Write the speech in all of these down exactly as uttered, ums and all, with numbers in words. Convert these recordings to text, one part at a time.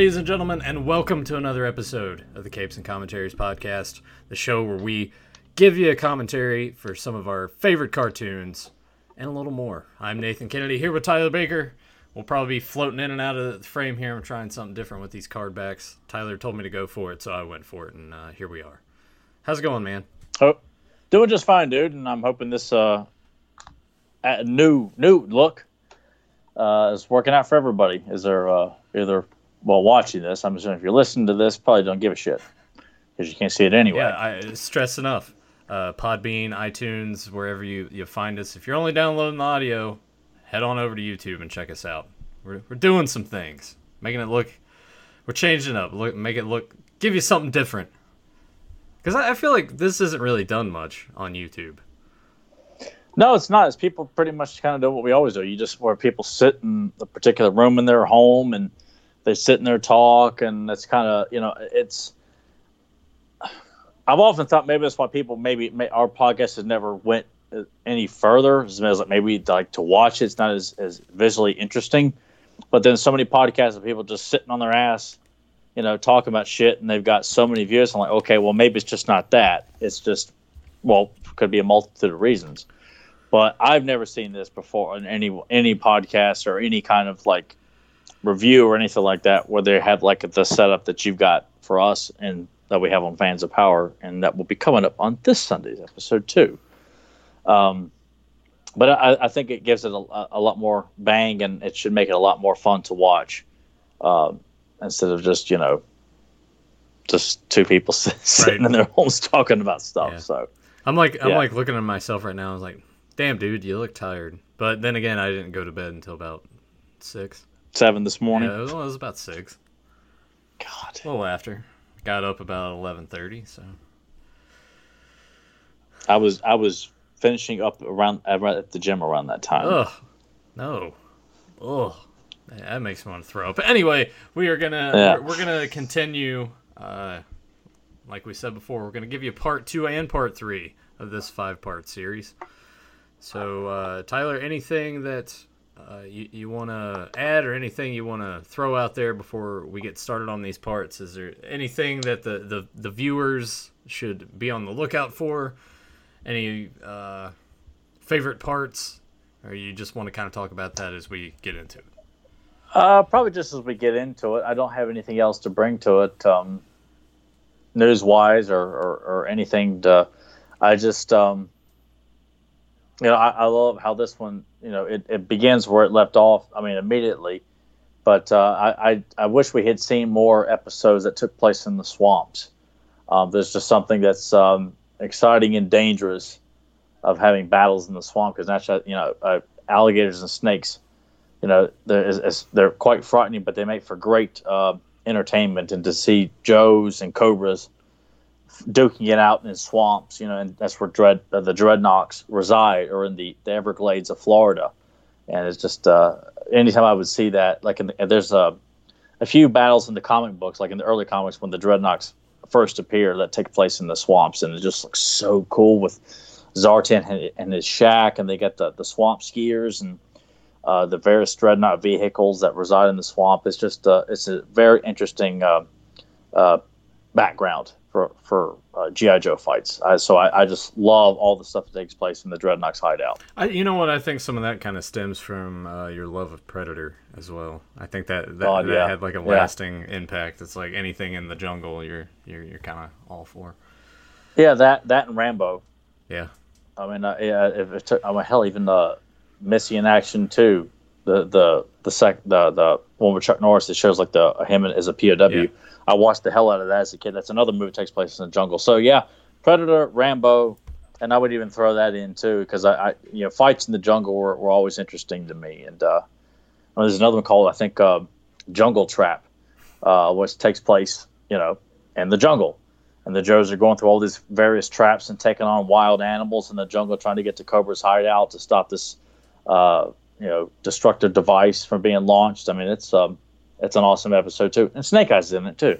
ladies and gentlemen, and welcome to another episode of the Capes and Commentaries podcast, the show where we give you a commentary for some of our favorite cartoons and a little more. I'm Nathan Kennedy here with Tyler Baker. We'll probably be floating in and out of the frame here. I'm trying something different with these card backs. Tyler told me to go for it, so I went for it, and uh, here we are. How's it going, man? Oh, doing just fine, dude, and I'm hoping this uh, new new look uh, is working out for everybody. Is there uh, either... Well, watching this, I'm assuming if you're listening to this, probably don't give a shit because you can't see it anyway. Yeah, I stress enough. Uh, Podbean, iTunes, wherever you, you find us. If you're only downloading the audio, head on over to YouTube and check us out. We're we're doing some things, making it look. We're changing it up, look, make it look, give you something different. Because I, I feel like this isn't really done much on YouTube. No, it's not. It's people pretty much kind of do what we always do. You just where people sit in a particular room in their home and they sit in there talk, and that's kind of, you know, it's, I've often thought maybe that's why people, maybe may, our podcast has never went any further. It's like maybe like to watch it. It's not as, as visually interesting, but then so many podcasts of people just sitting on their ass, you know, talking about shit, and they've got so many views. I'm like, okay, well, maybe it's just not that. It's just, well, could be a multitude of reasons, but I've never seen this before in any, any podcast or any kind of like review or anything like that where they have like the setup that you've got for us and that we have on Fans of Power, and that will be coming up on this Sunday's episode too. Um, but I, I think it gives it a, a lot more bang, and it should make it a lot more fun to watch um, instead of just, you know, just two people sitting right in their homes talking about stuff. Yeah. So I'm like, I'm yeah. like looking at myself right now. I was like, damn, dude, you look tired. But then again, I didn't go to bed until about six. Seven this morning. Yeah, it was, well, it was about six. God, a little after. Got up about eleven thirty. So I was I was finishing up around at the gym around that time. Ugh, no, ugh, that makes me want to throw up. But anyway, we are gonna yeah. we're, we're gonna continue. Uh, like we said before, we're gonna give you part two and part three of this five part series. So uh, Tyler, anything that Uh, you you want to add or anything you want to throw out there before we get started on these parts? Is there anything that the, the, the viewers should be on the lookout for? Any uh, favorite parts? Or you just want to kind of talk about that as we get into it? Uh, probably just as we get into it. I don't have anything else to bring to it um, news-wise or, or, or anything. To, I just... Um, You know, I, I love how this one, you know, it, it begins where it left off, I mean, immediately. But uh, I, I I wish we had seen more episodes that took place in the swamps. Um, there's just something that's um, exciting and dangerous of having battles in the swamp, because naturally, you know, uh, alligators and snakes, you know, they're, is, is, they're quite frightening, but they make for great uh, entertainment. And to see Joes and Cobras duking it out in swamps, you know, and that's where dread uh, the Dreadnoks reside, or in the, the Everglades of Florida. And it's just uh, anytime I would see that, like in the, there's a a few battles in the comic books, like in the early comics when the Dreadnoks first appear, that take place in the swamps, and it just looks so cool with Zartan and, and his shack, and they got the the swamp skiers and uh, the various Dreadnought vehicles that reside in the swamp. It's just uh, it's a very interesting uh, uh, background for for uh, G I. Joe fights. I, so I, I just love all the stuff that takes place in the Dreadnoks hideout. I, you know what? I think some of that kind of stems from uh, your love of Predator as well. I think that that, oh, that yeah. had like a lasting yeah. impact. It's like anything in the jungle, you're you're you're kind of all for. Yeah, that that and Rambo. Yeah. I mean, uh, yeah, if it took, I mean, hell, even uh, Missy in Action too. The the the sec the the one with Chuck Norris that shows like the him as a P O W. Yeah. I watched the hell out of that as a kid. That's another movie that takes place in the jungle. So yeah, Predator, Rambo, and I would even throw that in too, because I, I you know fights in the jungle were, were always interesting to me. And uh, well, there's another one called I think uh, Jungle Trap, uh, which takes place you know in the jungle, and the Joes are going through all these various traps and taking on wild animals in the jungle, trying to get to Cobra's hideout to stop this uh, you know destructive device from being launched. I mean, it's um. It's an awesome episode, too. And Snake Eyes is in it, too.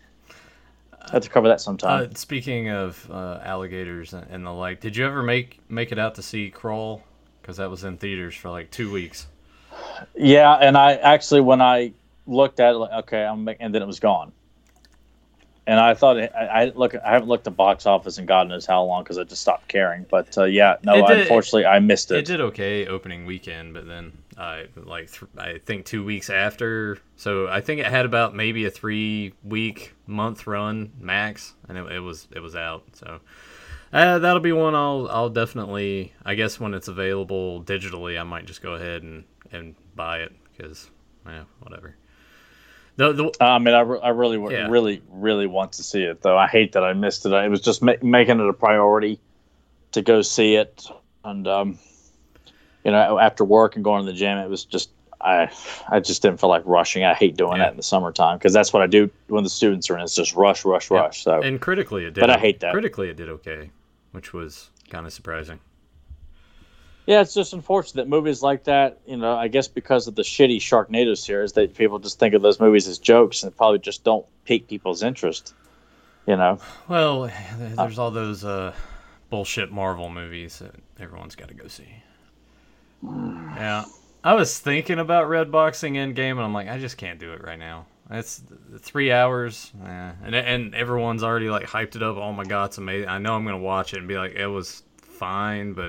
I have to cover that sometime. Uh, speaking of uh, alligators and the like, did you ever make, make it out to see Crawl? Because that was in theaters for like two weeks. Yeah, and I actually, when I looked at it like, okay, I'm, and then it was gone. And I thought it, I, I look. I haven't looked at box office in God knows how long because I just stopped caring. But uh, yeah, no, did, unfortunately, I missed it. It did okay opening weekend, but then I like th- I think two weeks after. So I think it had about maybe a three week month run max, and it, it was it was out. So uh, that'll be one I'll I'll definitely. I guess when it's available digitally, I might just go ahead and, and buy it because yeah, whatever. The, the, I mean, I, re- I really, yeah. really, really want to see it, though. I hate that I missed it. It was just ma- making it a priority to go see it. And, um, you know, after work and going to the gym, it was just, I I just didn't feel like rushing. I hate doing yeah. that in the summertime because that's what I do when the students are in. It's just rush, rush, yeah. rush. So, And critically, it did. But I hate that. Critically, it did okay, which was kind of surprising. Yeah, it's just unfortunate that movies like that, you know, I guess because of the shitty Sharknado series, that people just think of those movies as jokes and probably just don't pique people's interest, you know? Well, there's all those uh, bullshit Marvel movies that everyone's got to go see. Yeah. I was thinking about Redboxing Endgame, and I'm like, I just can't do it right now. It's three hours, eh. and and everyone's already, like, hyped it up. Oh, my God, it's amazing. I know I'm going to watch it and be like, it was fine, but...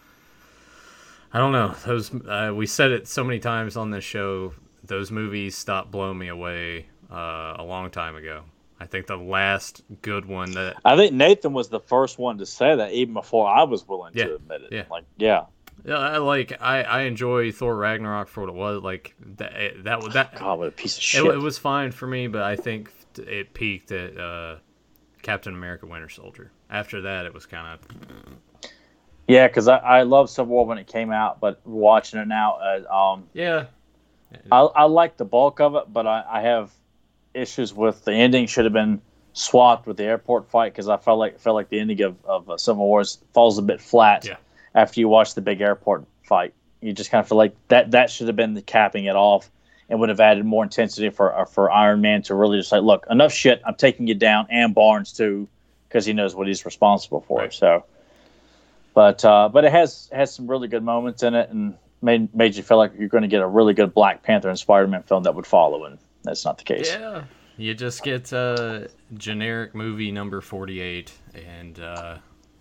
I don't know. Those uh, we said it so many times on this show. Those movies stopped blowing me away uh, a long time ago. I think the last good one that I think Nathan was the first one to say that, even before I was willing yeah, to admit it. Yeah, like yeah, yeah. I like I, I enjoy Thor Ragnarok for what it was. Like that that that, that God, what a piece of shit. It, it was fine for me, but I think it peaked at uh, Captain America: Winter Soldier. After that, it was kind of. Yeah, because I, I loved Civil War when it came out, but watching it now, uh, um, yeah, I, I like the bulk of it, but I, I have issues with the ending. Should have been swapped with the airport fight because I felt like felt like the ending of, of uh, Civil War falls a bit flat yeah. after you watch the big airport fight. You just kind of feel like that that should have been the capping it off and would have added more intensity for uh, for Iron Man to really just like, look, enough shit, I'm taking you down, and Barnes too, because he knows what he's responsible for. Right. So. But uh, but it has has some really good moments in it, and made made you feel like you're going to get a really good Black Panther and Spider-Man film that would follow, and that's not the case. Yeah, you just get uh, generic movie number forty-eight, and uh,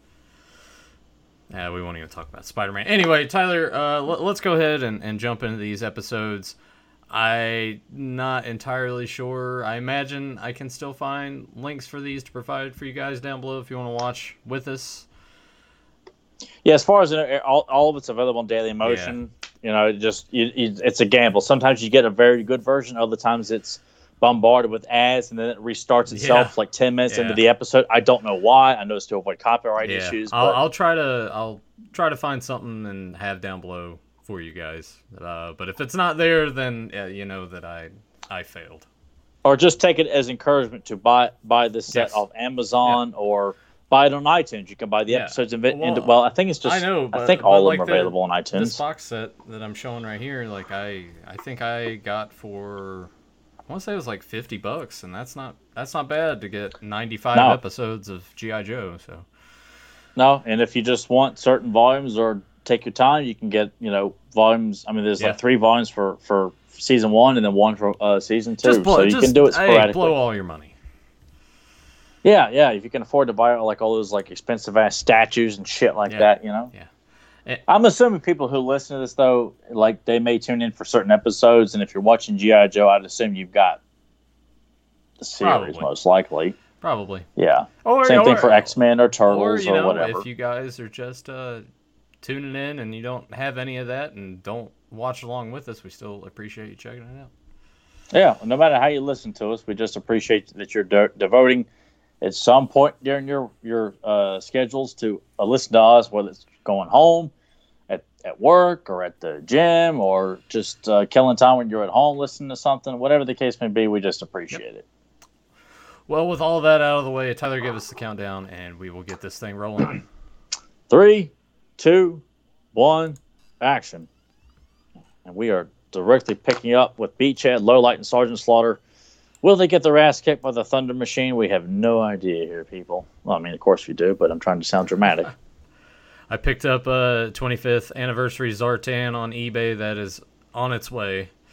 yeah, we won't even talk about Spider-Man. Anyway, Tyler, uh, l- let's go ahead and, and jump into these episodes. I'm not entirely sure. I imagine I can still find links for these to provide for you guys down below if you want to watch with us. Yeah, as far as all, all of it's available on Daily Motion, yeah. you know, it just you, you, it's a gamble. Sometimes you get a very good version. Other times it's bombarded with ads, and then it restarts itself yeah. like ten minutes yeah. into the episode. I don't know why. I know it's to avoid copyright yeah. issues. I'll, but... I'll try to I'll try to find something and have down below for you guys. Uh, but if it's not there, then uh, you know that I I failed. Or just take it as encouragement to buy buy this set yes. off Amazon yeah. or. Buy it on iTunes. You can buy the yeah. episodes in it. Well, well, I think it's just. I know. But, I think all like of them are available the, on iTunes. This box set that I'm showing right here, like I, I think I got for, I want to say it was like fifty bucks, and that's not that's not bad to get ninety-five no. episodes of G I Joe. So. No, and if you just want certain volumes or take your time, you can get you know volumes. I mean, there's yeah. like three volumes for, for season one, and then one for uh, season two. Blow, so you just, can do it sporadically. Hey, blow all your money. Yeah, yeah. If you can afford to buy like all those like expensive ass statues and shit like yeah. that, you know. Yeah. It, I'm assuming people who listen to this though, like they may tune in for certain episodes, and if you're watching G I Joe, I'd assume you've got the series probably. most likely. Probably. Yeah. Or, Same or, thing for X-Men or Turtles or, you or know, whatever. If you guys are just uh, tuning in and you don't have any of that and don't watch along with us, we still appreciate you checking it out. Yeah. No matter how you listen to us, we just appreciate that you're de- devoting. At some point during your your uh, schedules to uh, listen to us, whether it's going home, at, at work, or at the gym, or just uh, killing time when you're at home listening to something, whatever the case may be, we just appreciate yep. it. Well, with all of that out of the way, Tyler, give us the countdown, and we will get this thing rolling. Three, two, one, action. And we are directly picking up with Beachhead, Lowlight, and Sergeant Slaughter. Will they get their ass kicked by the Thunder Machine? We have no idea here, people. Well, I mean, of course we do, but I'm trying to sound dramatic. I picked up a twenty-fifth anniversary Zartan on eBay that is on its way.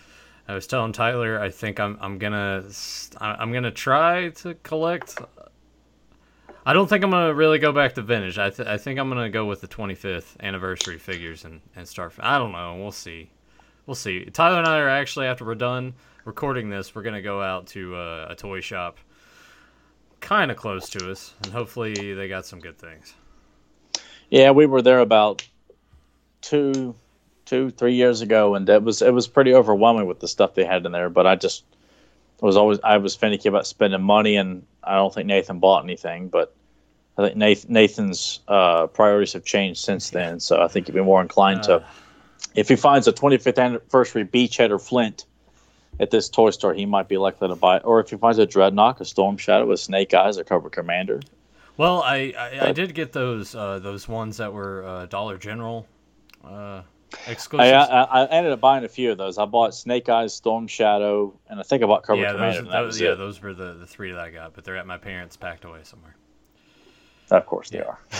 I was telling Tyler, I think I'm I'm gonna I'm gonna try to collect. I don't think I'm gonna really go back to vintage. I th- I think I'm gonna go with the twenty-fifth anniversary figures and and start. I don't know. We'll see. We'll see. Tyler and I are actually, after we're done recording this, we're gonna go out to uh, a toy shop kind of close to us, and hopefully they got some good things. Yeah, we were there about two, two, three years ago, and it was it was pretty overwhelming with the stuff they had in there. But I just was always I was finicky about spending money, and I don't think Nathan bought anything. But I think Nathan, Nathan's uh, priorities have changed since then, so I think he'd be more inclined uh, to. If he finds a twenty-fifth anniversary Beachhead or Flint at this toy store, he might be likely to buy it. Or if he finds a Dreadnought, a Storm Shadow, with Snake Eyes, or Cobra Commander. Well, I, I, I did get those uh, those ones that were uh, Dollar General uh, exclusives. I, I, I ended up buying a few of those. I bought Snake Eyes, Storm Shadow, and I think I bought Cobra yeah, Commander. Those, those, yeah, it. those were the, the three that I got, but they're at my parents' packed away somewhere. Of course they yeah. are.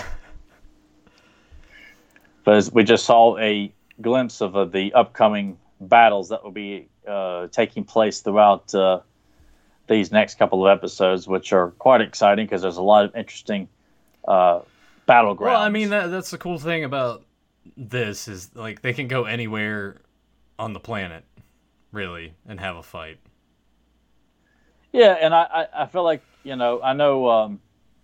But as we just saw a glimpse of uh, the upcoming battles that will be uh, taking place throughout uh, these next couple of episodes, which are quite exciting because there's a lot of interesting uh, battlegrounds. Well, I mean, that, that's the cool thing about this is like they can go anywhere on the planet, really, and have a fight. Yeah, and I, I, I feel like, you know, I know um,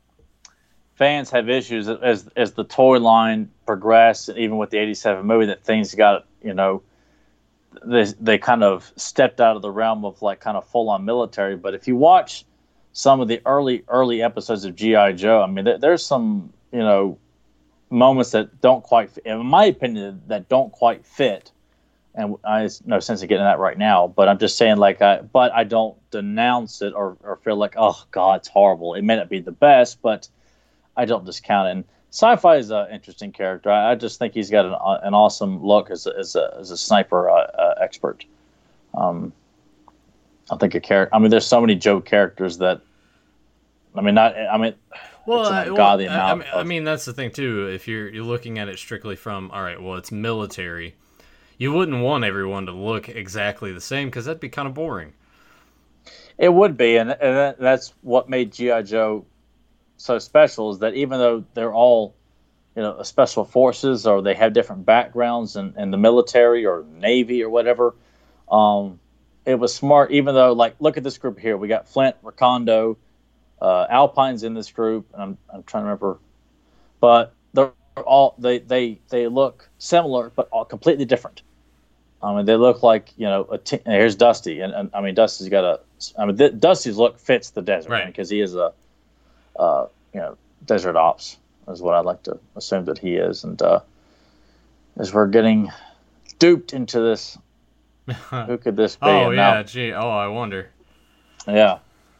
fans have issues as as the toy line progressed, even with the eighty-seven movie, that things got, you know, they they kind of stepped out of the realm of like kind of full on military. But if you watch some of the early early episodes of G I. Joe, I mean, there, there's some, you know, moments that don't quite, in my opinion, that don't quite fit. And I have no sense of getting that right now, but I'm just saying, like, I, but I don't denounce it or, or feel like, oh God, it's horrible. It may not be the best, but I don't discount it. And Sci-Fi is an interesting character. I, I just think he's got an, an awesome look as a, as a, as a sniper uh, uh, expert. Um, I think a character. I mean, there's so many Joe characters that. I mean, not. I mean, well, it's an I, ungodly well, amount. I mean, of, I mean, that's the thing too. If you're you're looking at it strictly from, all right, well, it's military. You wouldn't want everyone to look exactly the same because that'd be kind of boring. It would be, and, and that's what made G I. Joe so special, is that even though they're all, you know, special forces, or they have different backgrounds in, in the military or Navy or whatever, um, it was smart. Even though, like, look at this group here. We got Flint, Recondo, uh, Alpine's in this group, and I'm I'm trying to remember, but they're all they they they look similar but all completely different. I mean, they look like, you know, a t- here's Dusty, and, and I mean, Dusty's got a. I mean, th- Dusty's look fits the desert, right? Because he is a, uh, you know, desert ops is what I'd like to assume that he is, and uh, as we're getting duped into this, who could this be? Oh and yeah, now, gee, oh I wonder. Yeah.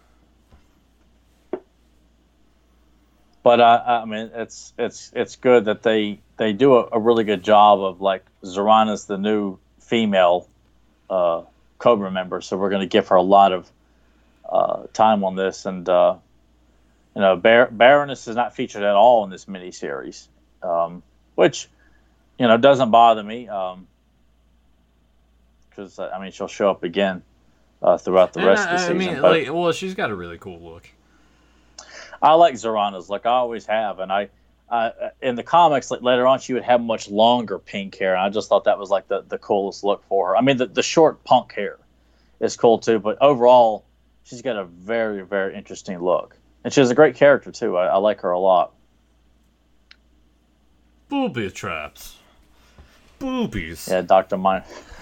But I, I mean, it's it's it's good that they they do a, a really good job of, like, Zorana's the new female uh, Cobra member, so we're going to give her a lot of uh, time on this. And uh, you know, Bar- Baroness is not featured at all in this miniseries, um, which, you know, doesn't bother me, because um, I mean, she'll show up again uh, throughout the and rest I, of the season. I mean, but, like, well, she's got a really cool look. I like Zorana's look. I always have, and I, uh, in the comics, like, later on, she would have much longer pink hair, and I just thought that was like the, the coolest look for her. I mean, the, the short punk hair is cool too, but overall, she's got a very, very interesting look, and she has a great character too. I, I like her a lot. Booby traps, boobies. Yeah, Doctor Mine.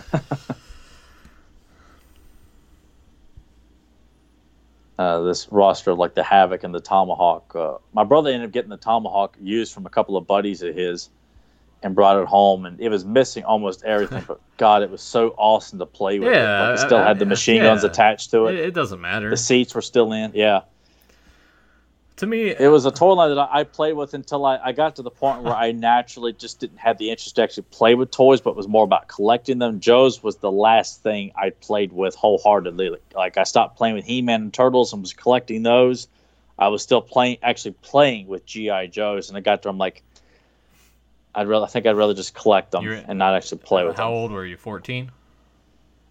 Uh, this roster of, like, the Havoc and the Tomahawk. Uh, my brother ended up getting the Tomahawk used from a couple of buddies of his and brought it home, and it was missing almost everything. But God, it was so awesome to play with. Yeah, it. Like, it still I, had the machine yeah. guns attached to it. it. It doesn't matter. The seats were still in. Yeah. To me, it was a toy line that I, I played with until I, I got to the point where I naturally just didn't have the interest to actually play with toys, but was more about collecting them. Joe's was the last thing I played with wholeheartedly. Like, I stopped playing with He-Man and Turtles and was collecting those. I was still playing, actually playing with G I. Joes, and I got to I'm like, I'd rather, I think I'd rather just collect them You're, and not actually play with how them. How old were you? fourteen?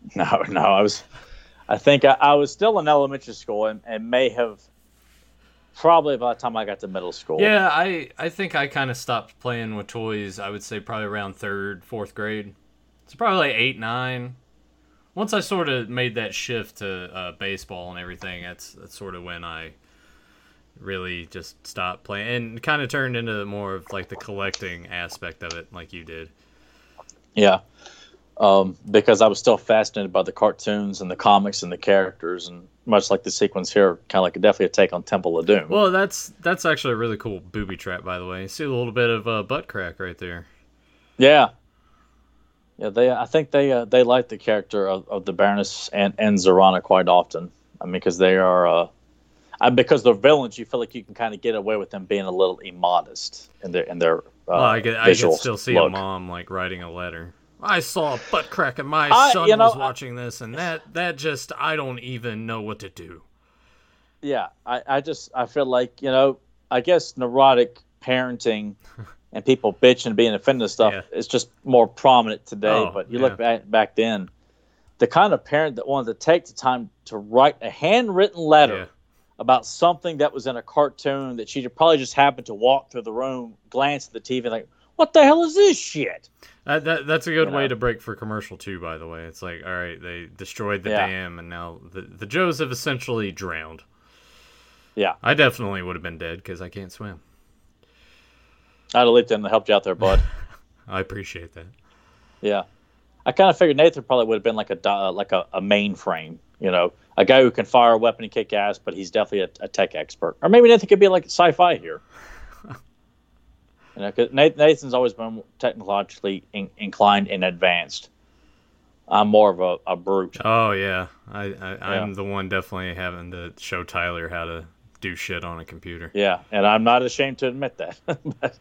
No, no, I was. I think I, I was still in elementary school and, and may have probably by the time I got to middle school. Yeah, I, I think I kind of stopped playing with toys, I would say probably around third, fourth grade. It's probably like eight, nine. Once I sort of made that shift to uh, baseball and everything, that's, that's sort of when I really just stopped playing. And kind of turned into more of like the collecting aspect of it like you did. Yeah. Um, because I was still fascinated by the cartoons and the comics and the characters, and much like the sequence here, kind of like definitely a take on Temple of Doom. Well, that's that's actually a really cool booby trap, by the way. You see a little bit of uh, butt crack right there. Yeah, yeah. They, I think they uh, they like the character of, of the Baroness and, and Zorana quite often. I mean, because they are, uh, I, because they're villains, you feel like you can kind of get away with them being a little immodest in their in their. Uh, well, I could, I could still see look. a mom like writing a letter. I saw a butt crack and my I, son you know, was watching this, and that, that just, I don't even know what to do. Yeah, I, I just, I feel like, you know, I guess neurotic parenting and people bitching, being offended and stuff yeah. is just more prominent today. Oh, but you yeah. look back, back then, the kind of parent that wanted to take the time to write a handwritten letter yeah. about something that was in a cartoon that she probably just happened to walk through the room, glance at the T V, like, what the hell is this shit? Uh, that, that's a good you way know? to break for commercial, too, by the way. It's like, all right, they destroyed the yeah. dam, and now the, the Joes have essentially drowned. Yeah. I definitely would have been dead because I can't swim. I'd have leaped in and helped you out there, bud. I appreciate that. Yeah. I kind of figured Nathan probably would have been like a like a, a mainframe, you know, a guy who can fire a weapon and kick ass, but he's definitely a, a tech expert. Or maybe Nathan could be like sci-fi here. You know, cause Nathan's always been technologically in, inclined and advanced. I'm more of a, a brute. Oh yeah, I, I I'm yeah. the one definitely having to show Tyler how to do shit on a computer. Yeah, and I'm not ashamed to admit that. but,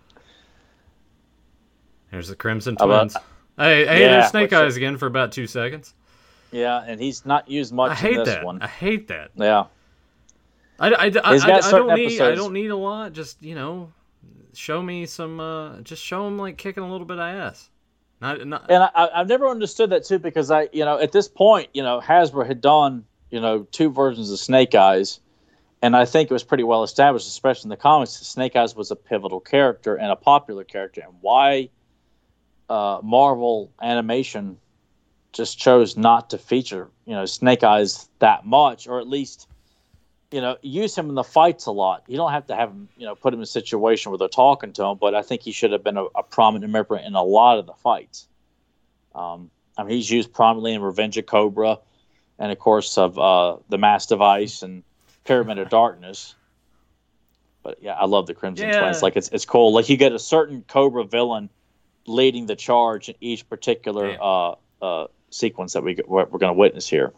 There's the Crimson Twins. About, hey, hey, yeah, there's Snake Eyes again for about two seconds. Yeah, and he's not used much I hate in this that. one. I hate that. Yeah. I, I, I, I, I don't need episodes. I don't need a lot. Just you know. Show me some, uh, just show him like kicking a little bit of ass. Not, not... And I, I've never understood that too, because I, you know, at this point, you know, Hasbro had done, you know, two versions of Snake Eyes, and I think it was pretty well established, especially in the comics, that Snake Eyes was a pivotal character and a popular character, and why uh, Marvel Animation just chose not to feature, you know, Snake Eyes that much, or at least. You know, use him in the fights a lot. You don't have to have him, you know, put him in a situation where they're talking to him, but I think he should have been a, a prominent member in a lot of the fights. Um, I mean, he's used prominently in Revenge of Cobra, and of course of uh, the Mass Device and Pyramid of Darkness. But yeah, I love the Crimson yeah. Twins. Like it's it's cool. Like you get a certain Cobra villain leading the charge in each particular uh, uh, sequence that we we're, we're going to witness here.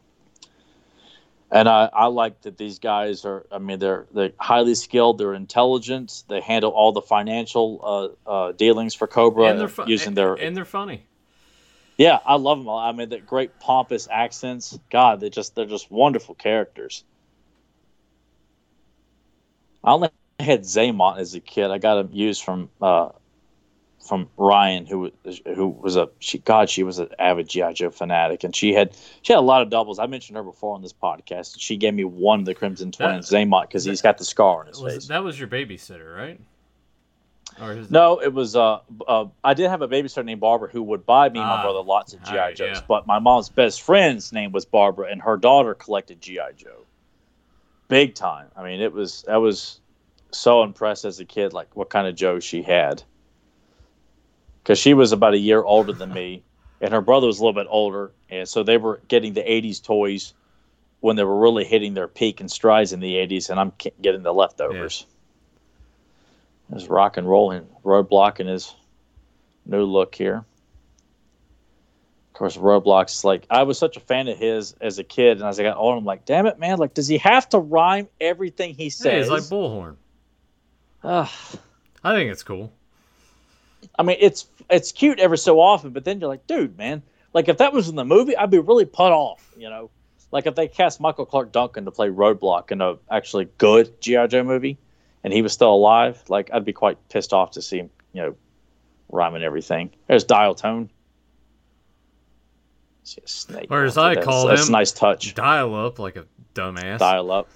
And I, I like that these guys are, I mean, they're they're highly skilled, they're intelligent, they handle all the financial uh, uh, dealings for Cobra and they're fu- using and, their... And they're funny. Yeah, I love them all. I mean, they're great pompous accents. God, they just, they're just wonderful characters. I only had Zaymont as a kid. I got him used from uh, from Ryan, who who was a she, God, she was an avid G I Joe fanatic, and she had she had a lot of doubles. I mentioned her before on this podcast. She gave me one of the Crimson Twins, that, Zaymont, because he's got the scar on his was, face. That was your babysitter, right? Or is no, it was. Uh, uh, I did have a babysitter named Barbara who would buy me and my ah, brother lots of G I right, Joes. yeah. But my mom's best friend's name was Barbara, and her daughter collected G I Joe, big time. I mean, it was I was so impressed as a kid, like what kind of Joe she had. Because she was about a year older than me, and her brother was a little bit older, and so they were getting the eighties toys when they were really hitting their peak and strides in the eighties, and I'm getting the leftovers. Yeah. There's rock and rolling, Roadblock in his new look here. Of course, Roadblock's like, I was such a fan of his as a kid, and as I got older, I'm like, damn it, man, like, does he have to rhyme everything he says? Hey, it's like Bullhorn. Ugh. I think it's cool. I mean, it's it's cute every so often, but then you're like, dude, man, like if that was in the movie, I'd be really put off, you know? Like if they cast Michael Clark Duncan to play Roadblock in a actually good G I Joe movie, and he was still alive, like I'd be quite pissed off to see him, you know, rhyming everything. There's Dial Tone. See a snake. Or as I that's, call that's him, a nice touch. Dial up like a dumbass. Dial up.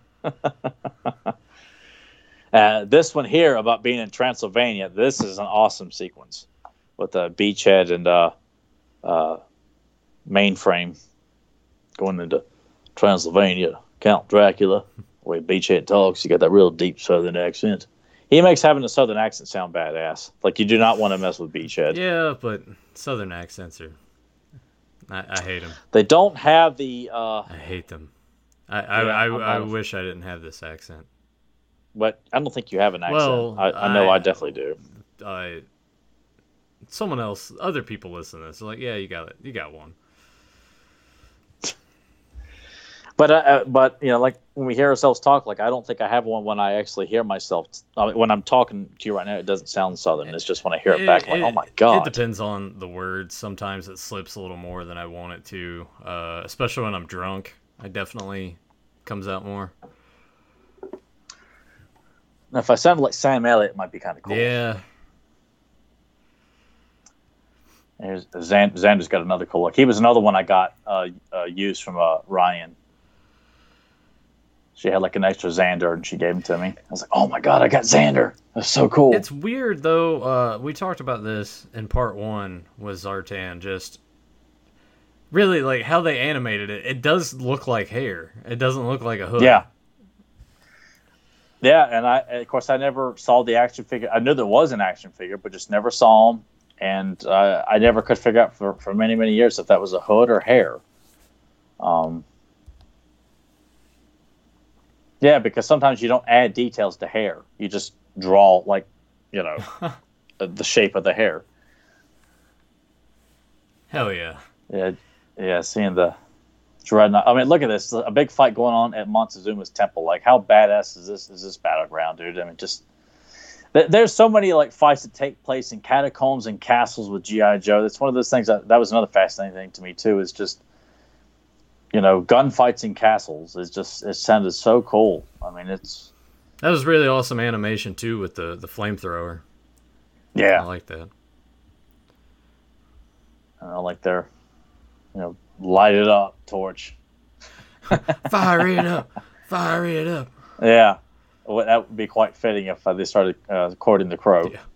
uh, this one here about being in Transylvania. This is an awesome sequence with uh, Beachhead and uh, uh, Mainframe going into Transylvania. Count Dracula. The way Beachhead talks, you got that real deep Southern accent. He makes having a Southern accent sound badass. Like, you do not want to mess with Beachhead. Yeah, but Southern accents are... I, I hate them. They don't have the... Uh, I hate them. I I, yeah, I, I, I wish I didn't have this accent. But I don't think you have an accent. Well, I, I know I, I definitely do. I, someone else, other people listen to this. They're like, yeah, you got it. You got one. But uh, but you know, like when we hear ourselves talk, like I don't think I have one when I actually hear myself. I mean, when I'm talking to you right now, it doesn't sound Southern. It's just when I hear it, it back, I'm like, oh my god. It depends on the words. Sometimes it slips a little more than I want it to, uh, especially when I'm drunk. I definitely comes out more. Now, if I sounded like Sam Elliott, it might be kind of cool. Yeah. There's Xand- Xander's got another cool look. He was another one I got uh, uh, used from uh, Ryan. She had like an extra Xander, and she gave him to me. I was like, "Oh my god, I got Xander! That's so cool." It's weird though. Uh, we talked about this in part one. Was Zartan just really like how they animated it? It does look like hair. It doesn't look like a hood. Yeah, yeah. And I, of course, I never saw the action figure. I knew there was an action figure, but just never saw him. And uh, I never could figure out for, for many many years if that was a hood or hair. Um. Yeah, because sometimes you don't add details to hair. You just draw, like, you know, the shape of the hair. Hell yeah. Yeah, yeah. Seeing the Dreadnought. I mean, look at this. A big fight going on at Montezuma's temple. Like, how badass is this? Is this battleground, dude? I mean, just there's so many like fights that take place in catacombs and castles with G I. Joe. That's one of those things that that was another fascinating thing to me too. Is just, you know, gunfights in castles is just, it sounded so cool. I mean, it's... That was really awesome animation, too, with the, the flamethrower. Yeah. I like that. I know, like their, you know, light it up torch. Fire it up. Fire it up. Yeah. Well, that would be quite fitting if uh, they started uh, courting the crow. Yeah.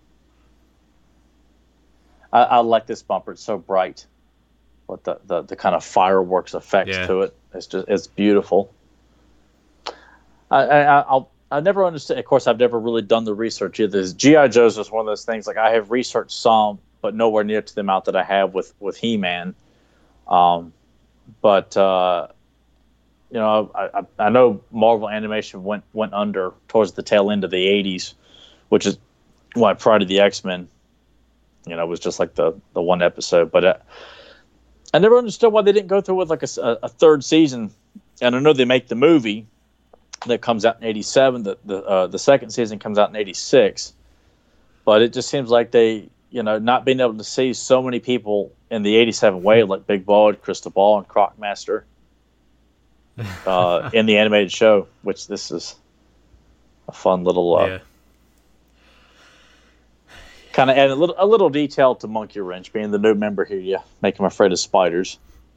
I, I like this bumper. It's so bright. With the, the, the kind of fireworks effects yeah. to it, it's just it's beautiful. I, I I'll I never understood. Of course, I've never really done the research either. G I. Joe's is one of those things. Like I have researched some, but nowhere near to the amount that I have with with He-Man. Um, but uh, you know, I, I I know Marvel Animation went went under towards the tail end of the eighties, which is why Pride of the X-Men, you know, was just like the the one episode, but. Uh, I never understood why they didn't go through with like a, a third season. And I know they make the movie that comes out in eighty-seven. The the, uh, the second season comes out in eighty-six. But it just seems like they, you know, not being able to see so many people in the eighty-seven wave, like Big Bald, Crystal Ball, and Crocmaster uh, in the animated show, which this is a fun little... Uh, yeah. Kind of add a little a little detail to Monkey Wrench, being the new member here. You make him afraid of spiders.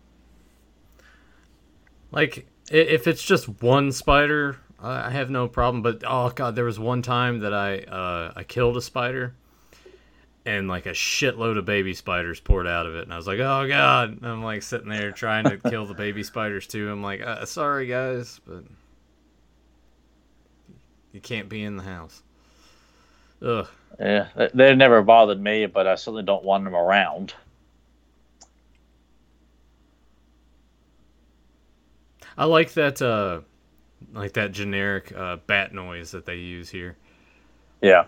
Like, if it's just one spider, I have no problem. But, oh, God, there was one time that I uh, I killed a spider, and, like, a shitload of baby spiders poured out of it. And I was like, oh, God. And I'm, like, sitting there trying to kill the baby spiders, too. I'm like, uh, sorry, guys, but you can't be in the house. Ugh. Yeah, they never bothered me, but I certainly don't want them around. I like that, uh, like that generic uh, bat noise that they use here. Yeah.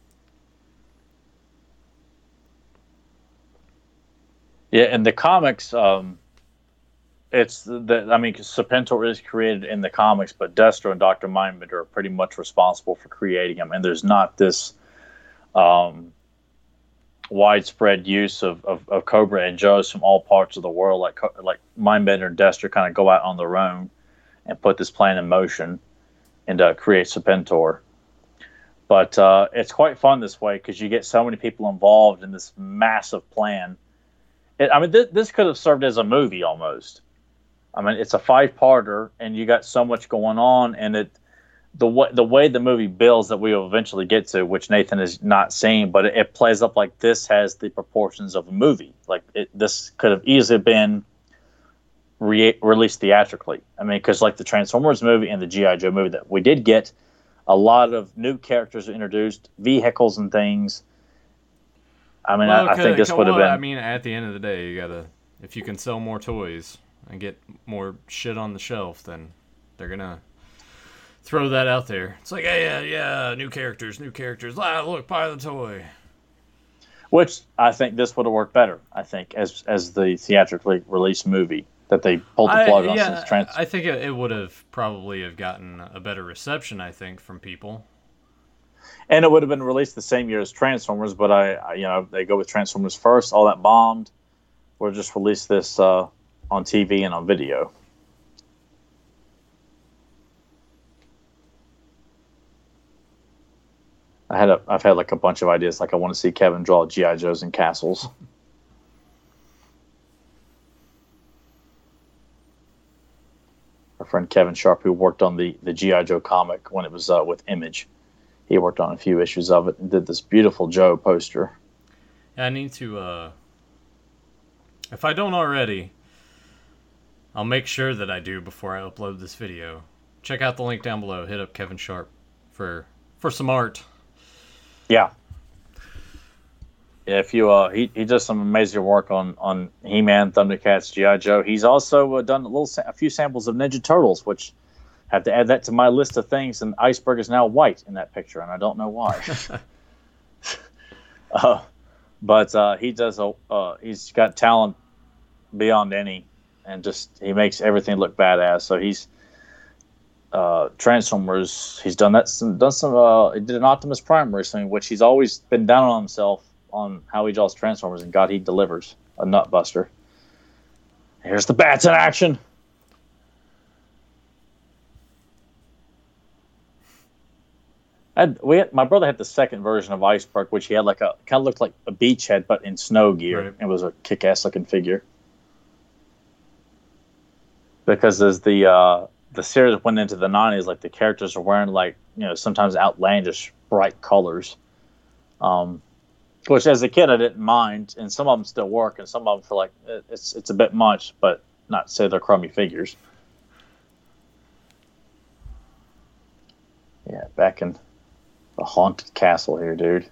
Yeah, in the comics, um, it's the. I mean, Serpentor is created in the comics, but Destro and Doctor Mindbender are pretty much responsible for creating them, and there's not this. Um, widespread use of, of, of Cobra and Joes from all parts of the world. Like like Mindbender and Destro kind of go out on their own and put this plan in motion and uh, create Serpentor. But uh, it's quite fun this way because you get so many people involved in this massive plan. It, I mean, th- this could have served as a movie almost. I mean, it's a five-parter, and you got so much going on, and it the way the way the movie builds that we will eventually get to, which Nathan is not seeing, but it, it plays up like this has the proportions of a movie. Like it, this could have easily been re- released theatrically. I mean, because like the Transformers movie and the G I. Joe movie that we did get, a lot of new characters were introduced, vehicles and things. I mean, well, I, I think this would have been. I mean, at the end of the day, you gotta if you can sell more toys and get more shit on the shelf, then they're gonna throw that out there. It's like, hey, yeah, yeah, new characters, new characters. Ah, look, buy the toy. Which I think this would have worked better. I think as as the theatrically released movie that they pulled the plug I, on. Yeah, since trans- I think it, it would have probably have gotten a better reception. I think from people. And it would have been released the same year as Transformers, but I, I you know, they go with Transformers first. All that bombed. We'll just release this uh, on T V and on video. I had a, I've had like a bunch of ideas. Like I want to see Kevin draw G I. Joes and castles. Our friend Kevin Sharp, who worked on the, the G I. Joe comic when it was uh, with Image, he worked on a few issues of it and did this beautiful Joe poster. Yeah, I need to. Uh, if I don't already, I'll make sure that I do before I upload this video. Check out the link down below. Hit up Kevin Sharp for for some art. Yeah. Yeah, if you uh, he he does some amazing work on, on He-Man, Thundercats, G I. Joe. He's also uh, done a little a few samples of Ninja Turtles, which I have to add that to my list of things. And Iceberg is now white in that picture, and I don't know why. uh, but uh, he does a uh, he's got talent beyond any, and just he makes everything look badass. So he's. Uh, Transformers. He's done that. Some, done some. Uh, he did an Optimus Prime recently, which he's always been down on himself on how he draws Transformers, and God, he delivers a nutbuster. Here's the bats in action. I'd, we had, my brother had the second version of Iceberg, which he had like a kind of looked like a beach head, but in snow gear. Right. It was a kick-ass looking figure. Because as the uh, the series went into the nineties, like the characters are wearing like, you know, sometimes outlandish bright colors, um, which as a kid I didn't mind, and some of them still work, and some of them feel like it's it's a bit much, but not to say they're crummy figures. Yeah, back in the haunted castle here, dude.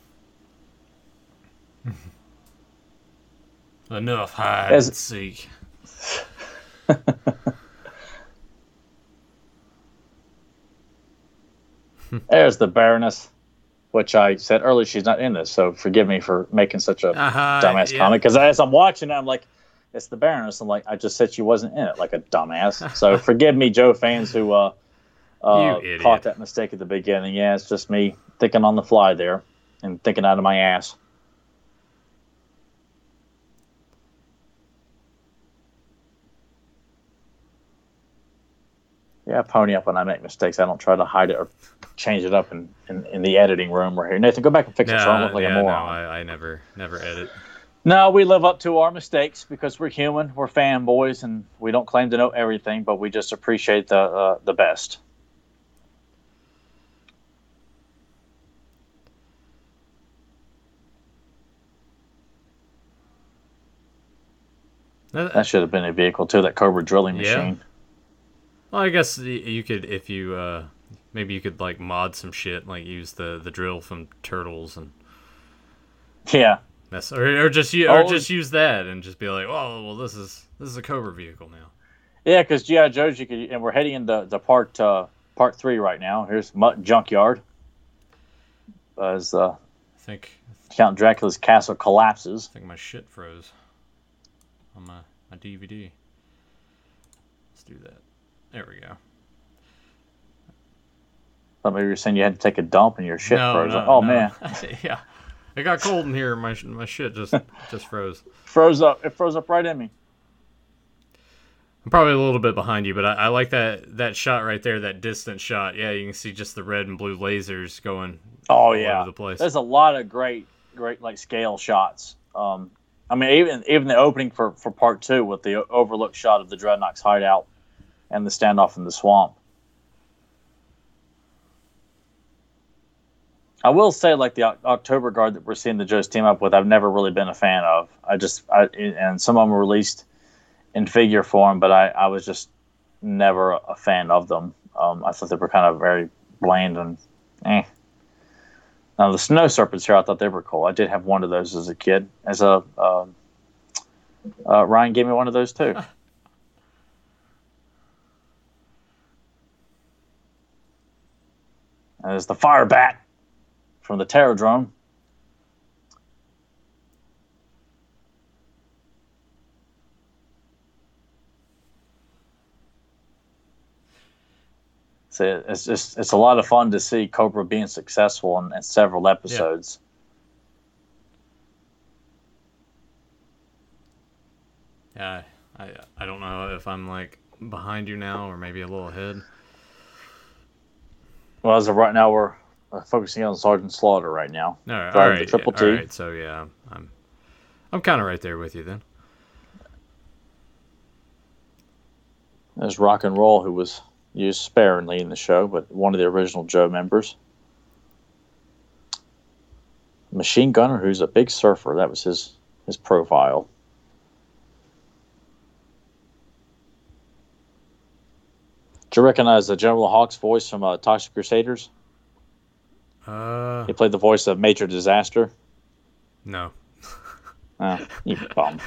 Enough hide as, and seek. There's the Baroness, which I said earlier she's not in this, so forgive me for making such a uh-huh, dumbass yeah. comment. Because as I'm watching it, I'm like, it's the Baroness. I'm like, I just said she wasn't in it, like a dumbass. So forgive me, Joe fans who uh, uh, caught that mistake at the beginning. Yeah, it's just me thinking on the fly there and thinking out of my ass. Yeah, I pony up when I make mistakes. I don't try to hide it or change it up in, in, in the editing room. We're here. Nathan, go back and fix no, it so I don't look like yeah, a moron. No, I, I never, never edit. No, we live up to our mistakes because we're human. We're fanboys, and we don't claim to know everything, but we just appreciate the uh, the best. That, that should have been a vehicle, too, that Cobra drilling yeah. machine. Well, I guess you could, if you, uh, maybe you could, like, mod some shit, like use the, the drill from Turtles and... Yeah. Mess, or, or just or oh, just use that and just be like, oh, well, this is this is a Cobra vehicle now. Yeah, because G I. Joe's, you could, and we're heading into the part uh, part three right now. Here's Mutt Junkyard. As uh, I think Count Dracula's castle collapses. I think my shit froze on my, my D V D. Let's do that. There we go. Thought maybe you were saying you had to take a dump and your shit no, froze. No, like, oh no. man. Yeah. It got cold in here. My my shit just just froze. Froze up. It froze up right in me. I'm probably a little bit behind you, but I, I like that that shot right there, that distant shot. Yeah, you can see just the red and blue lasers going. Oh all yeah, over the place. There's a lot of great, great like scale shots. Um, I mean, even even the opening for, for part two with the overlook shot of the Dreadnoks hideout and the standoff in the swamp. I will say, like the October Guard that we're seeing the Joes team up with, I've never really been a fan of. I just, I, and some of them were released in figure form, but I, I was just never a fan of them. Um, I thought they were kind of very bland and eh. Now the Snow Serpents here, I thought they were cool. I did have one of those as a kid. As a uh, uh, Ryan gave me one of those too. There's the Fire Bat from the Terrordrome. So it's just it's a lot of fun to see Cobra being successful in, in several episodes. Yeah, I I don't know if I'm like behind you now or maybe a little ahead. Well, as of right now, we're uh, focusing on Sergeant Slaughter right now. All right, all right, the Triple T. All right, so yeah, I'm I'm kind of right there with you then. There's Rock and Roll, who was used sparingly in the show, but one of the original Joe members. Machine Gunner, who's a big surfer. That was his his profile. Do you recognize the General Hawk's voice from uh, Toxic Crusaders? Uh, he played the voice of Major Disaster. No. Oh, you bum.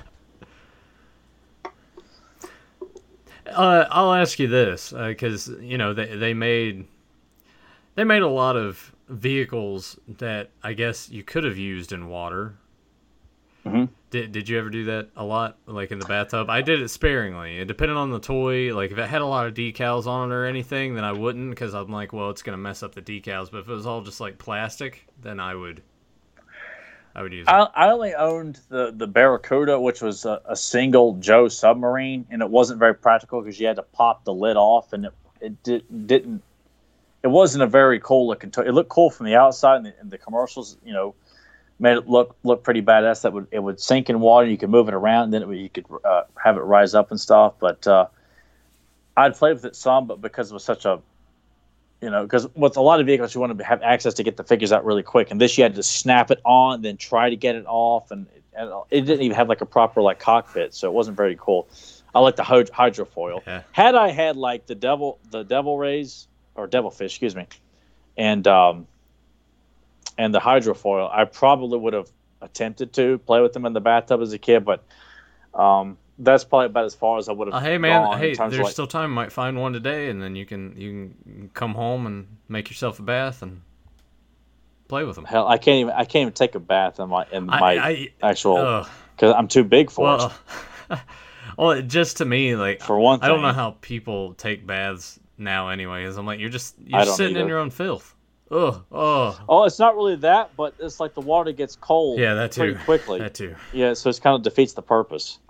Uh, I'll ask you this, because uh, you know they they made they made a lot of vehicles that I guess you could have used in water. Mm-hmm. Did Did you ever do that a lot, like in the bathtub? I did it sparingly. It depended on the toy. Like if it had a lot of decals on it or anything, then I wouldn't, because I'm like, well, it's gonna mess up the decals. But if it was all just like plastic, then I would. I would use it. I, I only owned the, the Barracuda, which was a, a single Joe submarine, and it wasn't very practical because you had to pop the lid off, and it it did, didn't. It wasn't a very cool looking toy. It looked cool from the outside, and the, and the commercials, you know, made it look look pretty badass. That would it would sink in water, you could move it around, and then it would, you could uh, have it rise up and stuff. But uh, I'd played with it some, but because it was such a You know, because with a lot of vehicles, you want to have access to get the figures out really quick. And this, you had to snap it on, then try to get it off. And it, and it didn't even have like a proper like cockpit, so it wasn't very cool. I like the hyd- hydrofoil. Yeah. Had I had like the devil, the devil rays or devilfish, excuse me, and um, and the hydrofoil, I probably would have attempted to play with them in the bathtub as a kid, but um. That's probably about as far as I would have. Uh, hey man, gone hey, there's like, still time. You might find one today, and then you can you can come home and make yourself a bath and play with them. Hell, I can't even I can't even take a bath in my in my I, I, actual because I'm too big for well, it. Well, just to me, like for one thing, I don't know how people take baths now. Anyways, I'm like, you're just you're sitting either. in your own filth. Ugh, oh. Oh, it's not really that, but it's like the water gets cold. Yeah, that too. Pretty quickly. That too. Yeah, so it kind of defeats the purpose.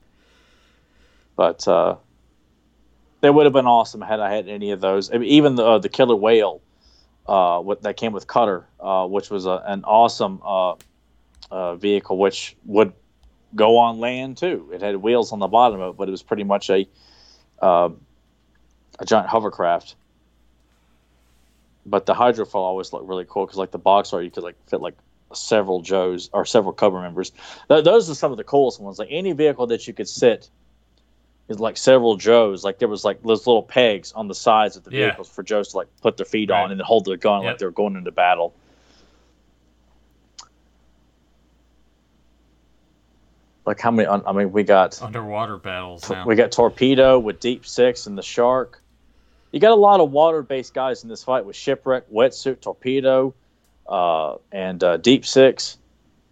But uh, they would have been awesome had I had any of those. I mean, even the uh, the Killer Whale, uh, what that came with Cutter, uh, which was a, an awesome uh, uh, vehicle, which would go on land too. It had wheels on the bottom of it, but it was pretty much a uh, a giant hovercraft. But the hydrofoil always looked really cool because, like the box art, you could like fit like several Joes or several Cobra members. Th- those are some of the coolest ones. Like any vehicle that you could sit. Is like several Joes. Like there was like those little pegs on the sides of the yeah. vehicles for Joes to like put their feet right. on and then hold their gun yep. like they were going into battle. Like how many? I mean, we got underwater battles. Now. We got Torpedo with Deep Six and the Shark. You got a lot of water-based guys in this fight with Shipwreck, Wetsuit, Torpedo, uh, and uh, Deep Six.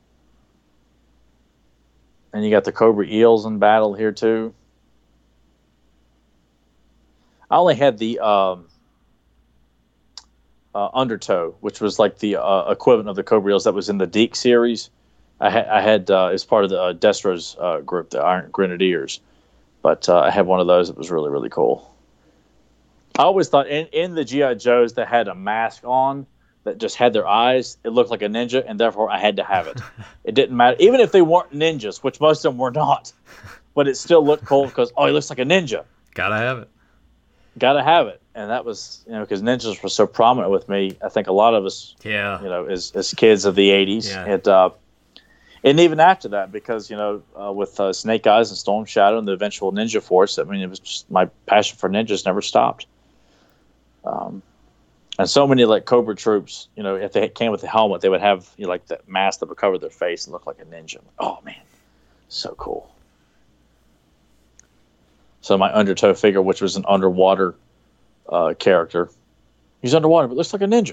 And you got the Cobra Eels in battle here too. I only had the um, uh, Undertow, which was like the uh, equivalent of the Cobra Eels that was in the Deke series. I, ha- I had uh, as part of the uh, Destro's uh, group, the Iron Grenadiers. But uh, I had one of those that was really, really cool. I always thought in, in the G I. Joes that had a mask on, that just had their eyes. It looked like a ninja, and therefore I had to have it. It didn't matter, even if they weren't ninjas, which most of them were not. But it still looked cool because oh, he looks like a ninja. Gotta have it. Gotta have it, and that was you know because ninjas were so prominent with me. I think a lot of us, yeah, you know, as as kids of the eighties, yeah. it. Uh, And even after that, because, you know, uh, with uh, Snake Eyes and Storm Shadow and the eventual Ninja Force, I mean, it was just my passion for ninjas never stopped. Um, and so many, like, Cobra troops, you know, if they came with the helmet, they would have, you know, like, that mask that would cover their face and look like a ninja. Oh, man. So cool. So my Undertow figure, which was an underwater uh, character, he's underwater, but looks like a ninja.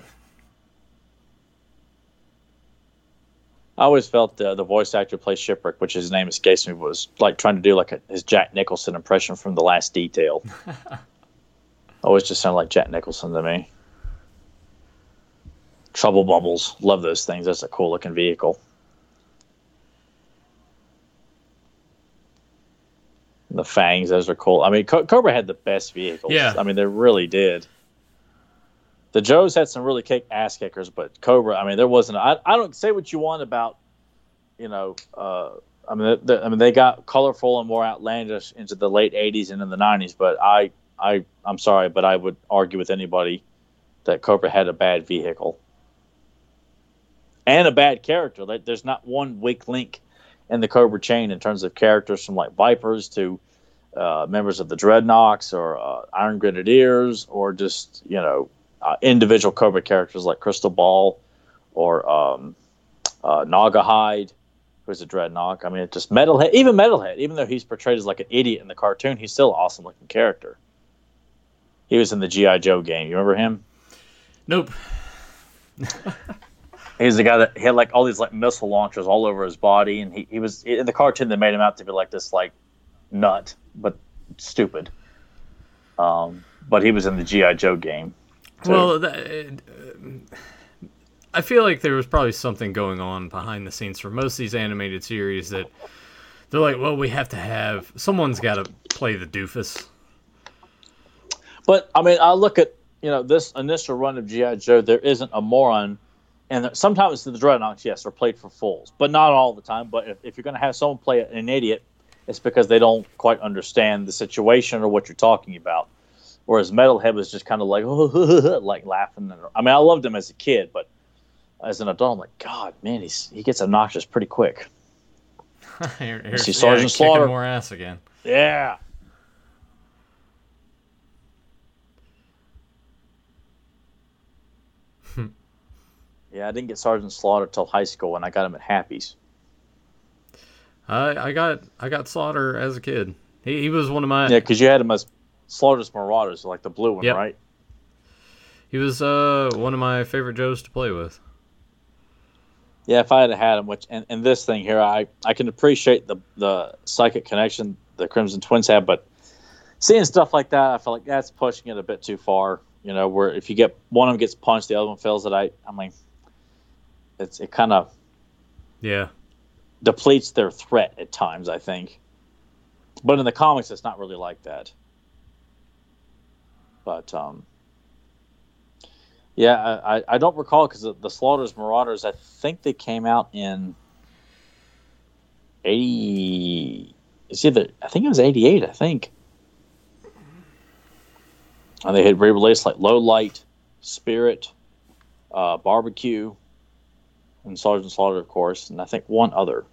I always felt the the voice actor who plays Shipwreck, which his name escapes me, was like trying to do like a, his Jack Nicholson impression from The Last Detail. Always just sounded like Jack Nicholson to me. Trouble Bubbles, love those things. That's a cool looking vehicle. The fangs, those are cool. I mean, Co- Cobra had the best vehicles. Yeah. I mean, they really did. The Joes had some really kick ass kickers, but Cobra, I mean, there wasn't. I, I don't say what you want about, you know, uh, I mean, the, I mean, they got colorful and more outlandish into the late eighties and in the nineties. But I, I, I'm sorry, but I would argue with anybody that Cobra had a bad vehicle and a bad character. Like, there's not one weak link in the Cobra chain in terms of characters, from like Vipers to uh, members of the Dreadnoks or uh, Iron Grenadiers, or just you know. Uh, individual Cobra characters like Crystal Ball or um, uh, Nagahide, who's a Dreadnought. I mean, just Metalhead, even Metalhead, even though he's portrayed as like an idiot in the cartoon, he's still an awesome looking character. He was in the G I. Joe game. You remember him? Nope. He's the guy that he had like all these like missile launchers all over his body, and he, he was in the cartoon. They made him out to be like this like nut, but stupid. Um, but he was in the G I. Joe game. Too. Well, that, uh, I feel like there was probably something going on behind the scenes for most of these animated series that they're like, well, we have to have someone's got to play the doofus. But I mean, I look at you know this initial run of G I. Joe. There isn't a moron, and sometimes the Dreadnoks, yes, are played for fools, but not all the time. But if, if you're going to have someone play an idiot, it's because they don't quite understand the situation or what you're talking about. Whereas Metalhead was just kind of like, like laughing. I mean, I loved him as a kid, but as an adult, I'm like, God, man, he's he gets obnoxious pretty quick. Here, here's, see Sergeant yeah, Slaughter. Kicking more ass again. Yeah. Yeah, I didn't get Sergeant Slaughter till high school, and I got him at Happy's. I I got I got Slaughter as a kid. He he was one of my yeah, because you had him as Slaughter's Marauders, like the blue one, yep. right? He was uh one of my favorite Joes to play with. Yeah, if I had had him, which and, and this thing here, I, I can appreciate the the psychic connection the Crimson Twins have, but seeing stuff like that, I feel like that's pushing it a bit too far. You know, where if you get one of them gets punched, the other one feels it. I I mean, it's it kind of yeah depletes their threat at times, I think. But in the comics, it's not really like that. But um, yeah, I, I don't recall because the, the Slaughter's Marauders, I think they came out in eighty. It's either I think it was eighty-eight. I think. And they had re-released like Low Light, Spirit, uh, Barbecue, and Sergeant Slaughter, of course, and I think one other.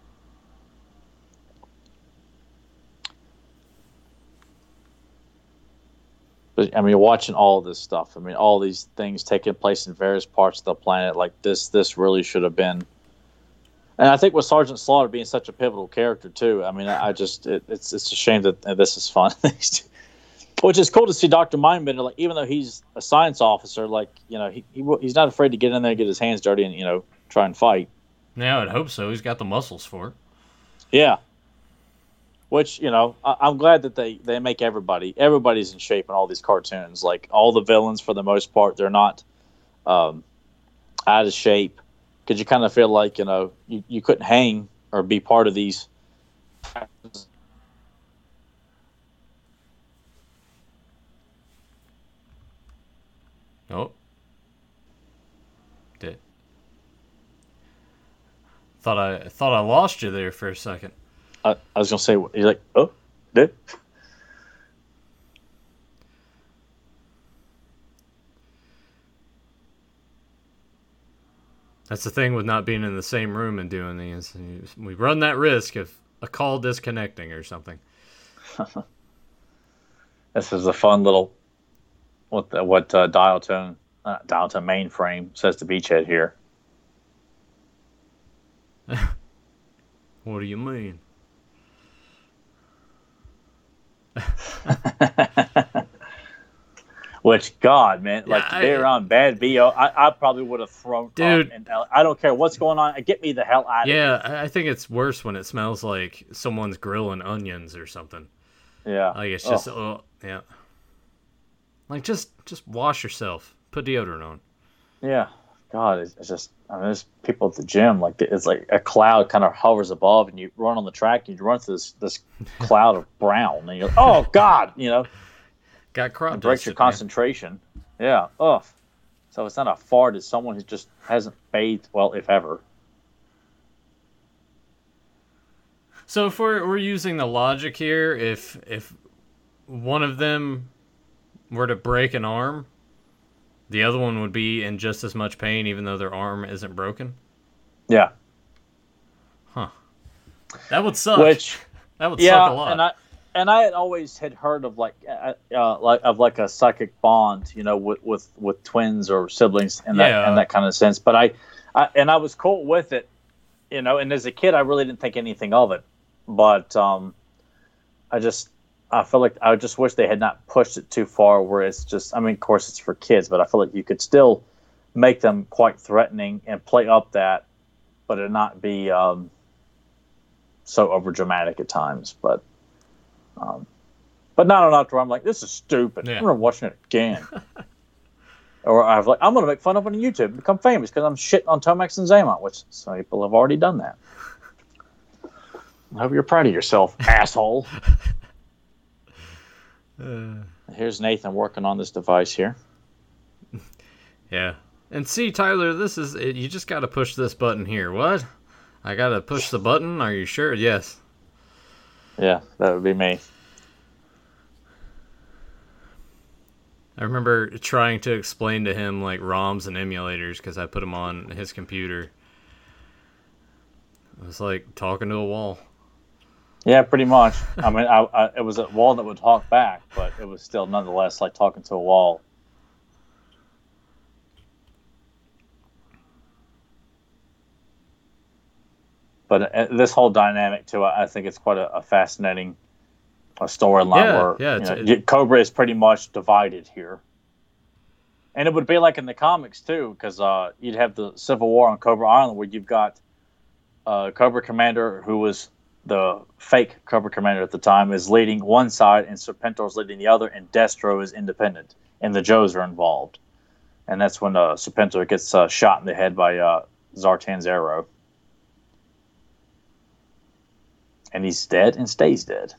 But I mean, watching all of this stuff. I mean, all these things taking place in various parts of the planet. Like this, this really should have been. And I think with Sergeant Slaughter being such a pivotal character too. I mean, I just it, it's it's a shame that uh, this is fun. Which is cool to see Doctor Mindbender. Like, even though he's a science officer, like you know, he, he he's not afraid to get in there and get his hands dirty and you know try and fight. Yeah, I'd hope so. He's got the muscles for it. Yeah. Which, you know, I, I'm glad that they, they make everybody, everybody's in shape in all these cartoons. Like, all the villains, for the most part, they're not um, out of shape. Because you kind of feel like, you know, you, you couldn't hang or be part of these. Oh. Did thought I thought I lost you there for a second. I, I was gonna say, you're like, oh, did. That's the thing with not being in the same room and doing these. We run that risk of a call disconnecting or something. This is a fun little what the, what uh, dial tone uh, dial tone mainframe says to Beachhead here. What do you mean? Which, God, man, like yeah, they're on bad B O. I, I probably would have thrown. Dude, and I don't care what's going on. Get me the hell out yeah, of here. Yeah, I think it's worse when it smells like someone's grilling onions or something. Yeah, like it's just, oh, oh yeah. Like just, just wash yourself. Put deodorant on. Yeah, God, it's, it's just. I mean, there's people at the gym. Like it's like a cloud kind of hovers above, and you run on the track, and you run through this this cloud of brown, and you're, oh God, you know. Got crop It breaks your concentration. Man. Yeah. Ugh. So it's not a fart. It's someone who just hasn't bathed, well, if ever. So if we're we're using the logic here, if if one of them were to break an arm, the other one would be in just as much pain, even though their arm isn't broken. Yeah. Huh. That would suck. Which that would yeah, suck a lot. And I, And I had always had heard of like, uh, uh, like of like a psychic bond, you know, with, with, with twins or siblings in that yeah. in that kind of sense. But I, I, and I was cool with it, you know. And as a kid, I really didn't think anything of it. But um, I just, I feel like I just wish they had not pushed it too far. Where it's just, I mean, of course, it's for kids, but I feel like you could still make them quite threatening and play up that, but it not be um, so over dramatic at times. But. Um, but not enough where I'm like, this is stupid. Yeah. I'm gonna watch it again. Or I've like, I'm gonna make fun of it on YouTube and become famous because I'm shitting on Tomax and Zaymont, which some people have already done that. I hope you're proud of yourself, asshole. Uh, Here's Nathan working on this device here. Yeah, and see, Tyler, this is it, you just got to push this button here. What? I gotta push the button? Are you sure? Yes. Yeah, that would be me. I remember trying to explain to him like ROMs and emulators because I put them on his computer. It was like talking to a wall. Yeah, pretty much. I mean, I, I, it was a wall that would talk back, but it was still nonetheless like talking to a wall. But uh, this whole dynamic too, I think it's quite a, a fascinating a storyline yeah, where yeah, you know, it, Cobra is pretty much divided here. And it would be like in the comics too, because uh, you'd have the Civil War on Cobra Island where you've got uh, Cobra Commander, who was the fake Cobra Commander at the time, is leading one side and Serpentor is leading the other, and Destro is independent, and the Joes are involved. And that's when uh, Serpentor gets uh, shot in the head by uh, Zartan's arrow. And he's dead and stays dead.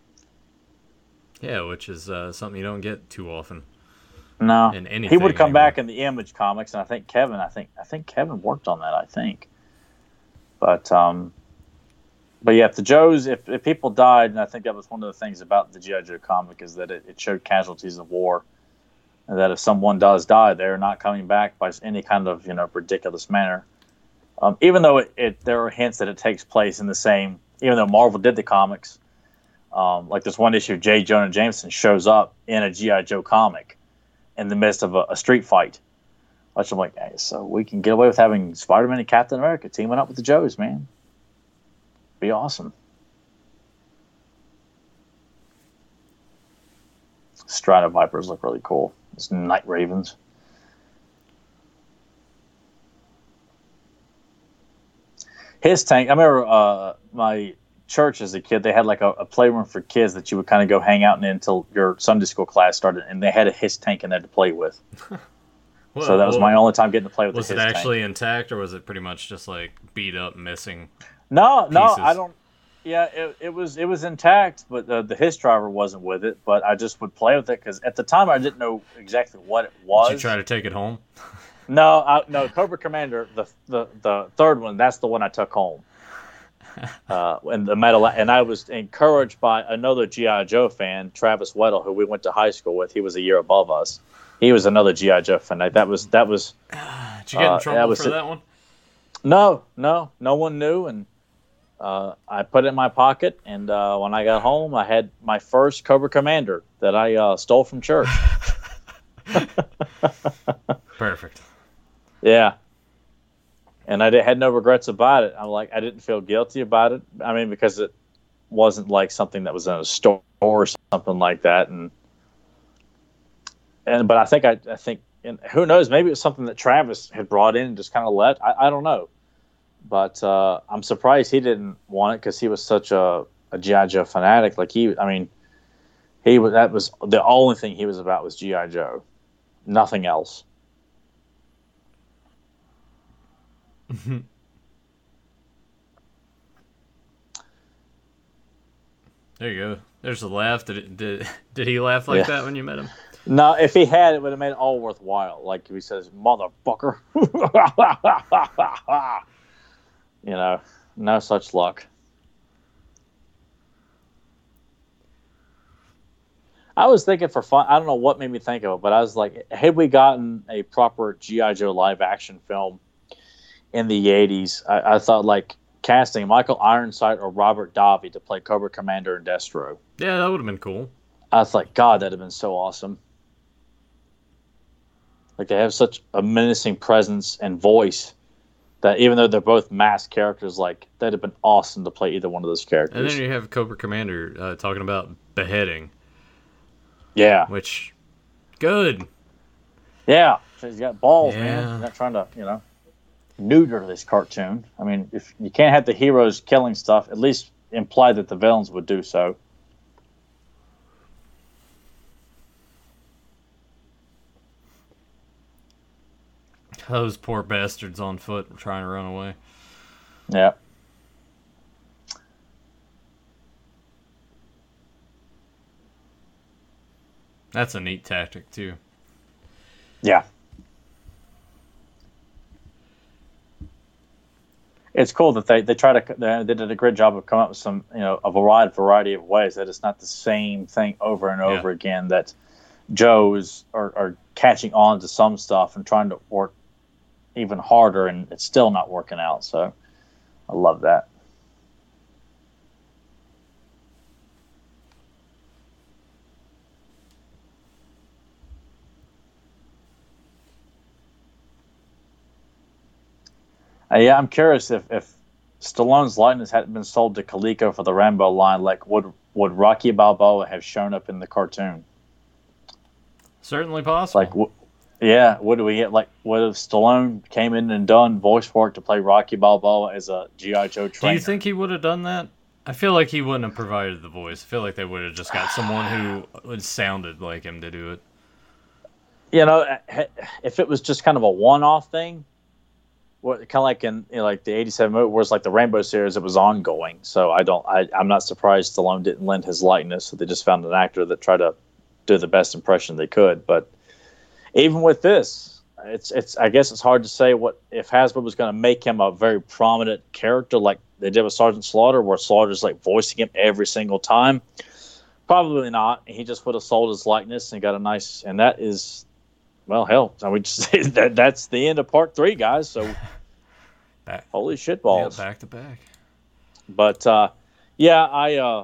Yeah, which is uh, something you don't get too often. No, in anything he would come anymore. back in the Image comics, and I think Kevin, I think, I think Kevin worked on that. I think, but um, but yeah, if the Joes, if, if people died, and I think that was one of the things about the G I. Joe comic is that it, it showed casualties of war, and that if someone does die, they're not coming back by any kind of you know ridiculous manner. Um, even though it, it there are hints that it takes place in the same. Even though Marvel did the comics, um, like this one issue, J. Jonah Jameson shows up in a G I. Joe comic in the midst of a, a street fight. Which I'm like, hey, so we can get away with having Spider-Man and Captain America teaming up with the Joes, man. Be awesome. Strata Vipers look really cool. It's Night Ravens. His tank, I remember uh, my church as a kid, they had like a, a playroom for kids that you would kind of go hang out in until your Sunday school class started, and they had a His tank in there to play with. well, so that was well, my only time getting to play with the His tank. Was it actually intact, or was it pretty much just like beat up, missing No, no, pieces? I don't. Yeah, it, it was it was intact, but the, the His driver wasn't with it. But I just would play with it because at the time I didn't know exactly what it was. Did you try to take it home? No, I, no, Cobra Commander, the, the the third one, that's the one I took home. Uh, and the medal, and I was encouraged by another G I. Joe fan, Travis Weddle, who we went to high school with. He was a year above us. He was another G I. Joe fan. That was that was. Did you get in uh, trouble for that one? No, no, no one knew, and uh, I put it in my pocket. And uh, when I got home, I had my first Cobra Commander that I uh, stole from church. Perfect. Yeah. And I did, had no regrets about it. I'm like, I didn't feel guilty about it. I mean, because it wasn't like something that was in a store or something like that. And and but I think I, I think, and who knows? Maybe it was something that Travis had brought in and just kind of left. I, I don't know. But uh, I'm surprised he didn't want it because he was such a, a G I. Joe fanatic. Like he, I mean, he was that was the only thing he was about was G I. Joe, nothing else. There you go. There's a laugh. Did it, did did he laugh like yeah. that when you met him? No, if he had, it would have made it all worthwhile. Like he says, "Motherfucker," you know, no such luck. I was thinking for fun. I don't know what made me think of it, but I was like, had we gotten a proper G I. Joe live action film in the eighties, I, I thought like casting Michael Ironside or Robert Davi to play Cobra Commander and Destro. Yeah, that would have been cool. I was like, God, that'd have been so awesome. Like they have such a menacing presence and voice that even though they're both masked characters, like that'd have been awesome to play either one of those characters. And then you have Cobra Commander uh, talking about beheading. Yeah. Which, good. Yeah. He's got balls, yeah. man. He's not trying to, you know, neuter this cartoon. I mean, if you can't have the heroes killing stuff, at least imply that the villains would do so. Those poor bastards on foot trying to run away. Yeah. That's a neat tactic, too. Yeah. It's cool that they, they try to they did a great job of coming up with some, you know, a wide variety of ways that it's not the same thing over and over yeah. again, that Joe's are, are catching on to some stuff and trying to work even harder, and it's still not working out. So I love that. Uh, yeah, I'm curious if, if Stallone's likeness hadn't been sold to Coleco for the Rambo line, like would would Rocky Balboa have shown up in the cartoon? Certainly possible. Like, w- yeah, would we get like what if Stallone came in and done voice work to play Rocky Balboa as a G I. Joe trainer? Do you think he would have done that? I feel like he wouldn't have provided the voice. I feel like they would have just got someone who would sounded like him to do it. You know, if it was just kind of a one-off thing. What kind of like in you know, like the eighty-seven movie, where it's like the Rainbow series, it was ongoing. So I don't, I, I'm not surprised Stallone didn't lend his likeness. So they just found an actor that tried to do the best impression they could. But even with this, it's it's I guess it's hard to say what if Hasbro was going to make him a very prominent character like they did with Sergeant Slaughter, where Slaughter's like voicing him every single time. Probably not. He just would have sold his likeness and got a nice, and that is. Well, hell, I would just say that that's the end of part three, guys. So, back. Holy shit balls. Yeah, back to back. But, uh, yeah, I uh,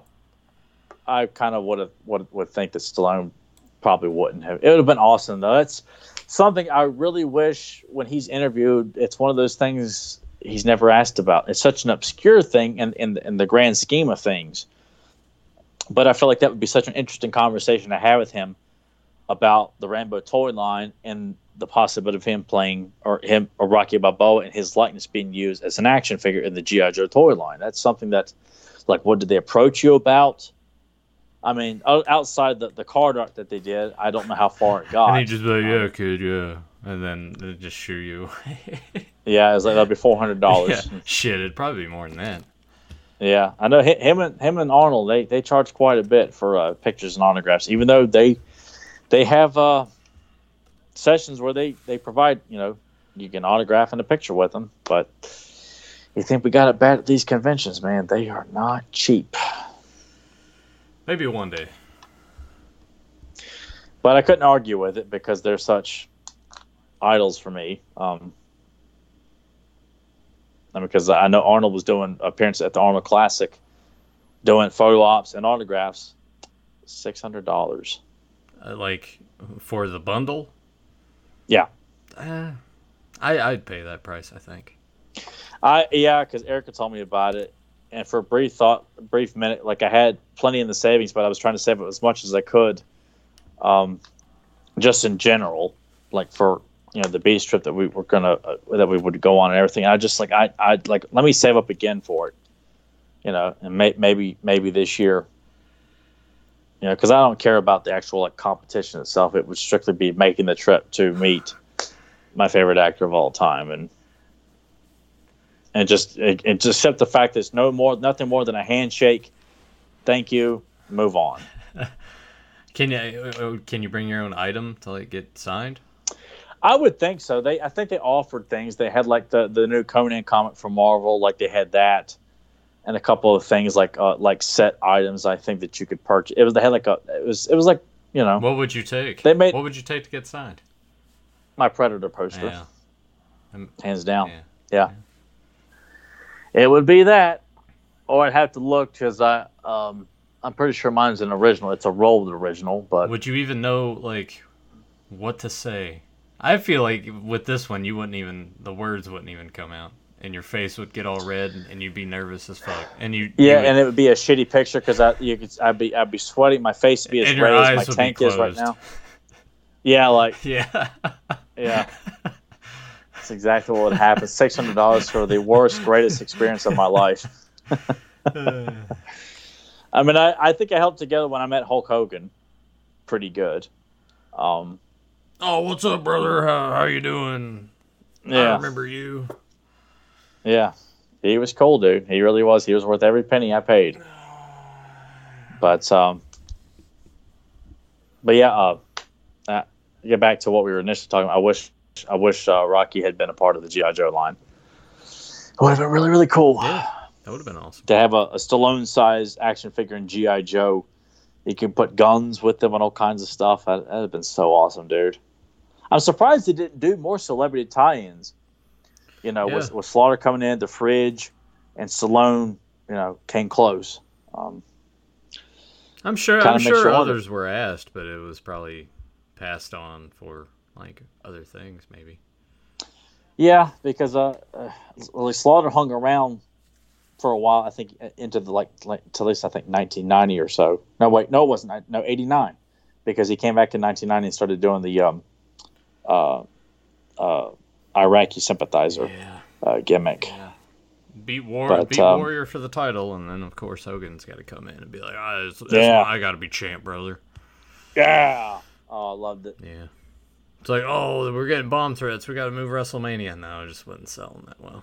I kind of would have would, would think that Stallone probably wouldn't have. It would have been awesome, though. That's something I really wish when he's interviewed, it's one of those things he's never asked about. It's such an obscure thing in, in, in the grand scheme of things. But I feel like that would be such an interesting conversation to have with him about the Rambo toy line and the possibility of him playing or him or Rocky Balboa and his likeness being used as an action figure in the G I. Joe toy line. That's something that, like, what did they approach you about? I mean, outside the, the card art that they did, I don't know how far it got. And he just be like, yeah, kid, yeah. And then they just shoot you. Yeah, it's like, that'd be four hundred dollars. Yeah. Shit, it'd probably be more than that. Yeah, I know him and him and Arnold, they, they charge quite a bit for uh, pictures and autographs, even though they... They have uh, sessions where they, they provide, you know, you can autograph in a picture with them. But you think we got it bad at these conventions, man? They are not cheap. Maybe one day. But I couldn't argue with it because they're such idols for me. Um, and because I know Arnold was doing appearances at the Arnold Classic, doing photo ops and autographs, six hundred dollars. Uh, like for the bundle? Yeah. Uh, I I'd pay that price, I think. I yeah, because Erica told me about it, and for a brief thought, a brief minute, like I had plenty in the savings, but I was trying to save it as much as I could, um, just in general, like for you know the beach trip that we were gonna uh, that we would go on and everything. I just like I I like let me save up again for it, you know, and may, maybe maybe this year, you know, because I don't care about the actual like competition itself. It would strictly be making the trip to meet my favorite actor of all time, and. And just it, it just accept the fact that it's no more, nothing more than a handshake. Thank you. Move on. Can you can you bring your own item to like get signed? I would think so. They I think they offered things. They had like the, the new Conan comic from Marvel, like they had that, and a couple of things like uh, like set items. I think that you could purchase. It was they had like a it was it was like you know. What would you take? They made what would you take to get signed? My Predator poster. Yeah. I'm, Hands down. Yeah. yeah. It would be that, or I'd have to look because I, um, I'm pretty sure mine's an original. It's a rolled original, but would you even know like what to say? I feel like with this one, you wouldn't even the words wouldn't even come out, and your face would get all red, and you'd be nervous as fuck. And you, yeah, you would, and it would be a shitty picture because I, you could, I'd be, I'd be sweating. My face would be as red as my tank is right now. Yeah, like yeah, yeah. That's exactly what would happen. Six hundred dollars for the worst, greatest experience of my life. I mean, I, I think I held together when I met Hulk Hogan, pretty good. Um, oh, what's up, brother? How how you doing? Yeah, I remember you. Yeah, he was cool, dude. He really was. He was worth every penny I paid. But um, but yeah, uh, uh get back to what we were initially talking about. I wish. I wish uh, Rocky had been a part of the G I. Joe line. It would have been really, really cool. Yeah, that would have been awesome. To have a, a Stallone-sized action figure in G I. Joe. You can put guns with them and all kinds of stuff. That would have been so awesome, dude. I'm surprised they didn't do more celebrity tie-ins. You know, yeah. with, with Slaughter coming in, the Fridge, and Stallone, you know, came close. Um, I'm sure, I'm sure others were asked, but it was probably passed on for... like other things, maybe. Yeah, because uh, uh, well, Slaughter hung around for a while. I think into the like, like to at least I think nineteen ninety or so. No, wait, no, it wasn't. No, eighty-nine, because he came back in nineteen ninety and started doing the um, uh, uh, Iraqi sympathizer yeah. uh, gimmick. Yeah. Beat War, but, beat um, Warrior for the title, and then of course Hogan's got to come in and be like, oh, that's, that's yeah. why I got to be champ, brother. Yeah. Oh, I loved it. Yeah. It's like, oh, we're getting bomb threats. We got to move WrestleMania. No, it just wasn't selling that well.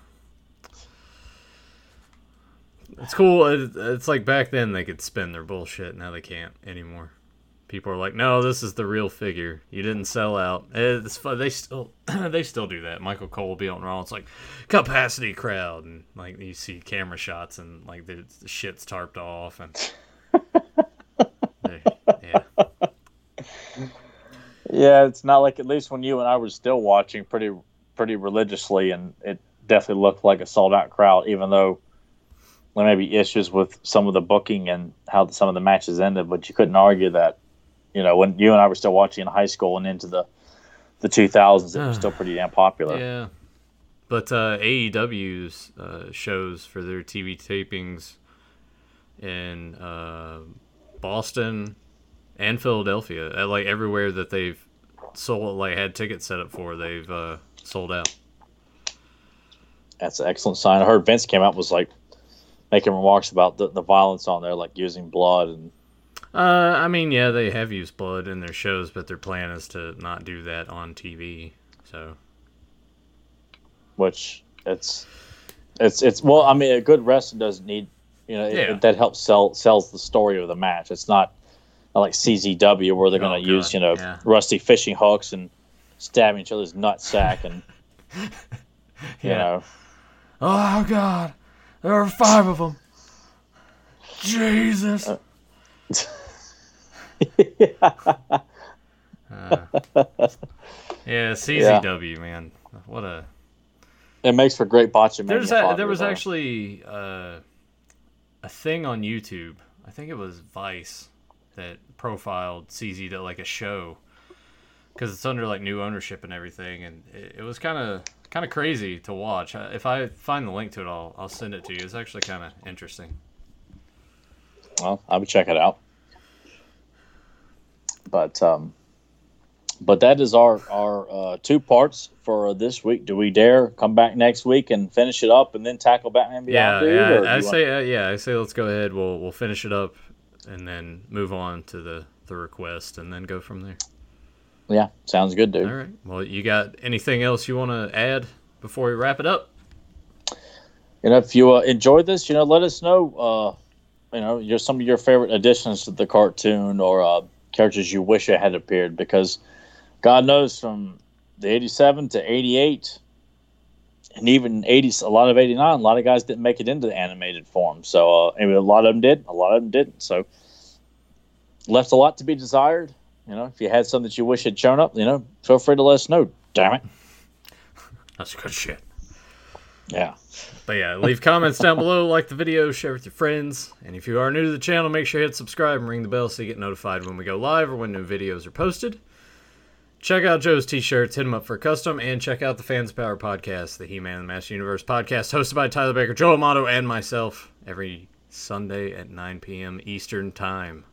It's cool. It, it's like back then they could spin their bullshit. Now they can't anymore. People are like, no, this is the real figure. You didn't sell out. It's fun. They still they still do that. Michael Cole will be on Raw. It's like capacity crowd, and like you see camera shots, and like the, the shit's tarped off, and they, yeah. Yeah, it's not like, at least when you and I were still watching pretty pretty religiously, and it definitely looked like a sold-out crowd, even though there may be issues with some of the booking and how some of the matches ended, but you couldn't argue that, you know, when you and I were still watching in high school and into the, the two thousands, it was still pretty damn popular. Yeah. But uh, A E W's uh, shows for their T V tapings in uh, Boston and Philadelphia, at, like everywhere that they've sold, like had tickets set up for, they've uh, sold out. That's an excellent sign. I heard Vince came out was like making remarks about the, the violence on there, like using blood and. Uh, I mean, yeah, they have used blood in their shows, but their plan is to not do that on T V. So. Which it's, it's it's well, I mean, a good wrestler doesn't need, you know, it, yeah. it, that helps sell sells the story of the match. It's not. Like C Z W, where they're going to oh, use, you know, yeah. rusty fishing hooks and stabbing each other's nutsack and yeah. You know. Oh God, there are five of them. Jesus. Uh, yeah. Uh, yeah, C Z W, yeah. Man, what a. It makes for great botchamania. There's a, there was though. actually uh, a thing on YouTube. I think it was Vice that profiled C Z W, like a show, because it's under like new ownership and everything, and it, it was kind of kind of crazy to watch. If I find the link to it, I'll I'll send it to you. It's actually kind of interesting. Well, I would check it out. But um, but that is our our uh, two parts for this week. Do we dare come back next week and finish it up and then tackle Batman Beyond? Yeah, dude, yeah. I say want... uh, yeah. I say let's go ahead. We'll we'll finish it up and then move on to the, the request and then go from there. Yeah, sounds good, dude. All right. Well, you got anything else you want to add before we wrap it up? You know, if you uh, enjoyed this, you know, let us know. Uh, you know, your some of your favorite additions to the cartoon or uh, characters you wish it had appeared, because God knows from the eighty-seven to eighty-eight and even eighty, a lot of eighty-nine, a lot of guys didn't make it into the animated form. So uh, I mean, a lot of them did, a lot of them didn't. So left a lot to be desired. You know, if you had something that you wish had shown up, you know, feel free to let us know. Damn it. That's good shit. Yeah. But yeah, leave comments down below, like the video, share with your friends. And if you are new to the channel, make sure you hit subscribe and ring the bell so you get notified when we go live or when new videos are posted. Check out Joe's t-shirts, hit him up for a custom, and check out the Fans Power podcast, the He-Man and the Master Universe podcast, hosted by Tyler Baker, Joe Amato, and myself, every Sunday at nine p.m. Eastern Time.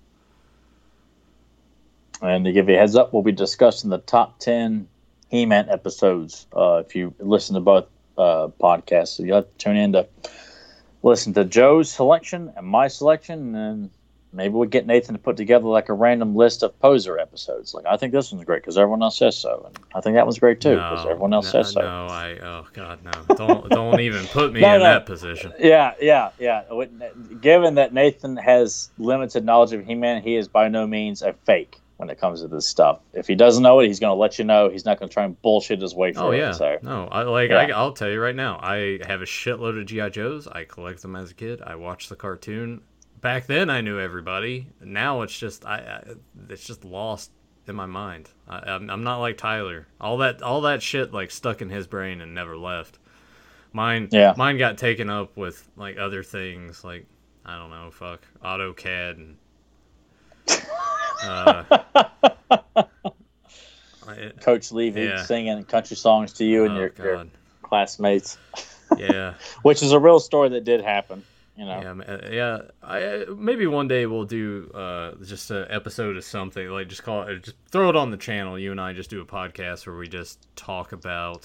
And to give you a heads up, we'll be discussing the top ten He-Man episodes. Uh, if you listen to both uh, podcasts, so you'll have to tune in to listen to Joe's selection and my selection, and maybe we'll get Nathan to put together like a random list of poser episodes. Like, I think this one's great because everyone else says so, and I think that one's great too because no, everyone else no, says so. No, I oh god, no, don't don't even put me no, in no. that position. Yeah, yeah, yeah. Given that Nathan has limited knowledge of He-Man, he is by no means a fake when it comes to this stuff. If he doesn't know it, he's going to let you know. He's not going to try and bullshit his way through oh, yeah. it. So. No, I like. Yeah. I, I'll tell you right now. I have a shitload of G I. Joes. I collect them as a kid. I watched the cartoon. Back then, I knew everybody. Now it's just I. I it's just lost in my mind. I, I'm, I'm not like Tyler. All that all that shit like stuck in his brain and never left. Mine. Yeah. Mine got taken up with like other things like I don't know, fuck AutoCAD and. Uh, Coach Levy yeah. singing country songs to you and oh, your, your classmates. Yeah, which is a real story that did happen. You know. Yeah, yeah. I maybe one day we'll do uh, just an episode of something like just call it, just throw it on the channel. You and I just do a podcast where we just talk about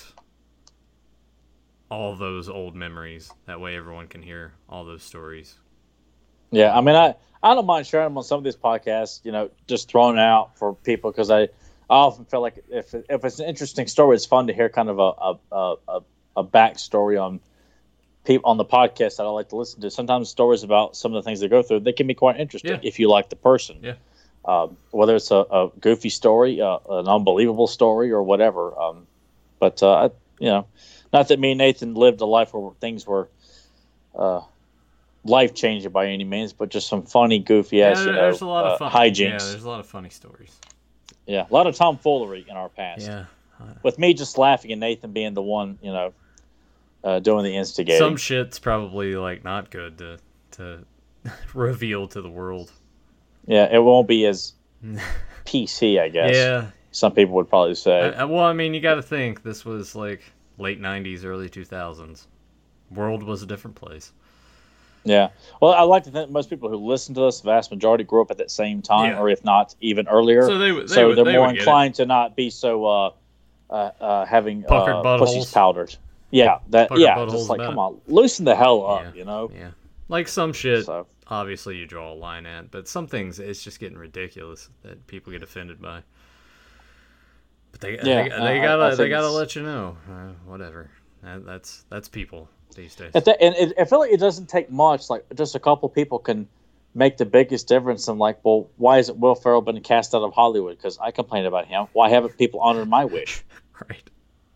all those old memories. That way, everyone can hear all those stories. Yeah, I mean, I. I don't mind sharing them on some of these podcasts, you know, just thrown out for people because I, I often feel like if if it's an interesting story, it's fun to hear kind of a a a, a backstory on people on the podcast that I like to listen to. Sometimes stories about some of the things they go through, they can be quite interesting yeah. if you like the person. Yeah. Um, whether it's a, a goofy story, uh, an unbelievable story, or whatever. Um, but uh, I, you know, not that me and Nathan lived a life where things were. Uh, life changing by any means, but just some funny, goofy ass, yeah, you know, there's a lot uh, of fun. hijinks. Yeah, there's a lot of funny stories. Yeah, a lot of tomfoolery in our past. Yeah, with me just laughing and Nathan being the one, you know, uh, doing the instigating. Some shit's probably like not good to to reveal to the world. Yeah, it won't be as P C, I guess. Yeah, some people would probably say. I, well, I mean, you got to think this was like late nineties, early two thousands. World was a different place. Yeah. Well, I like to think most people who listen to us, the vast majority grew up at that same time, yeah. or if not, even earlier. So, they, they so would, they're they more inclined to not be so uh, uh, uh, having puckered uh, buttholes. Pussies powdered. Yeah, that. Puckered yeah, just like, come on, loosen the hell up, yeah. you know? Yeah. Like some shit, so. obviously you draw a line at, but some things, it's just getting ridiculous that people get offended by. But they, yeah, they, they gotta, I, I they gotta let you know. Uh, whatever. That, that's that's people. These days. That, and it, I feel like it doesn't take much. Like just a couple people can make the biggest difference. In like, well, why hasn't Will Ferrell been cast out of Hollywood? Because I complain about him. Why haven't people honored my wish? Right.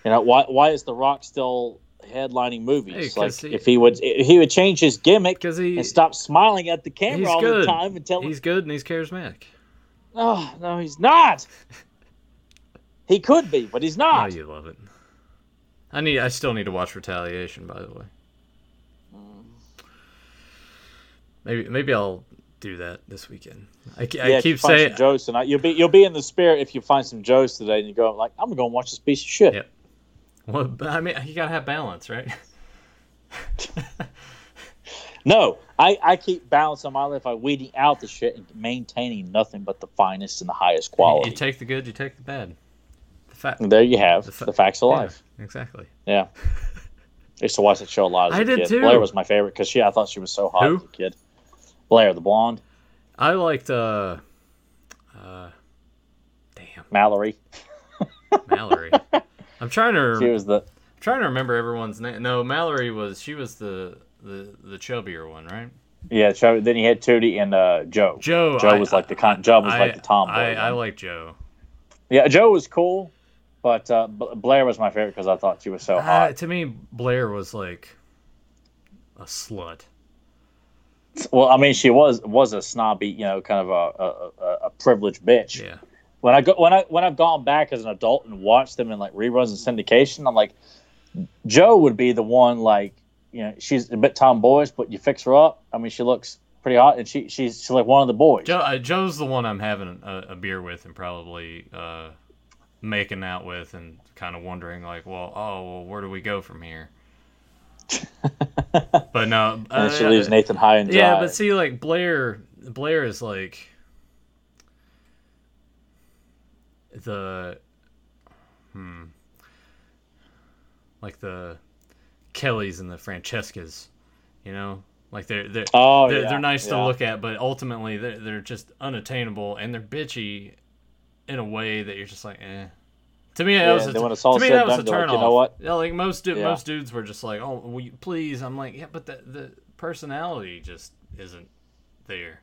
You know, why why is The Rock still headlining movies? Hey, like he, if he would if he would change his gimmick he, and stop smiling at the camera all good. the time and tell he's good and he's charismatic. Oh no, he's not. He could be, but he's not. Oh, you love it. I need. I still need to watch Retaliation, by the way. Maybe maybe I'll do that this weekend. I, I yeah, keep saying some Joes tonight. You'll be you'll be in the spirit if you find some Joes today and you go like, I'm gonna watch this piece of shit. Yep. Well, I mean, you gotta have balance, right? No, I, I keep balance on my life by weeding out the shit and maintaining nothing but the finest and the highest quality. You take the good, you take the bad. The fa- there you have the, fa- the facts of yeah, life. Exactly. Yeah. I used to watch that show a lot as a I did kid. too. Blair was my favorite because she I thought she was so hot Who? as a kid. Blair, the blonde. I liked uh, uh, damn Mallory. Mallory. I'm trying to. She was the. I'm trying to remember everyone's name. No, Mallory was. She was the the the chubbier one, right? Yeah. So then you had Tootie and uh, Joe. Joe. Joe I, was like the con. Joe was I, like the tomboy. I, I one. like Joe. Yeah, Joe was cool, but uh, Blair was my favorite because I thought she was so hot. Uh, to me, Blair was like a slut. Well, I mean, she was was a snobby, you know, kind of a a, a privileged bitch. Yeah. When I go when I when I've gone back as an adult and watched them in like reruns and syndication, I'm like, Joe would be the one like, you know, she's a bit tomboyish, but you fix her up. I mean, she looks pretty hot, and she she's she's like one of the boys. Joe, uh, Joe's the one I'm having a, a beer with and probably uh, making out with, and kind of wondering like, well, oh, well, where do we go from here? But no, and uh, she leaves Nathan high and dry. Yeah, but see, like Blair, Blair is like the, hmm, like the Kellys and the Francescas, you know, like they're they're oh, they're, yeah, they're nice yeah. to look at, but ultimately they're they're just unattainable and they're bitchy in a way that you're just like, eh. To me, that Yeah, was a, then when it's all to me said that and was a done, they're turn like, off. you know what? Yeah, like most du- Yeah. most dudes were just like, oh, will you please? I'm like, yeah, but the the personality just isn't there.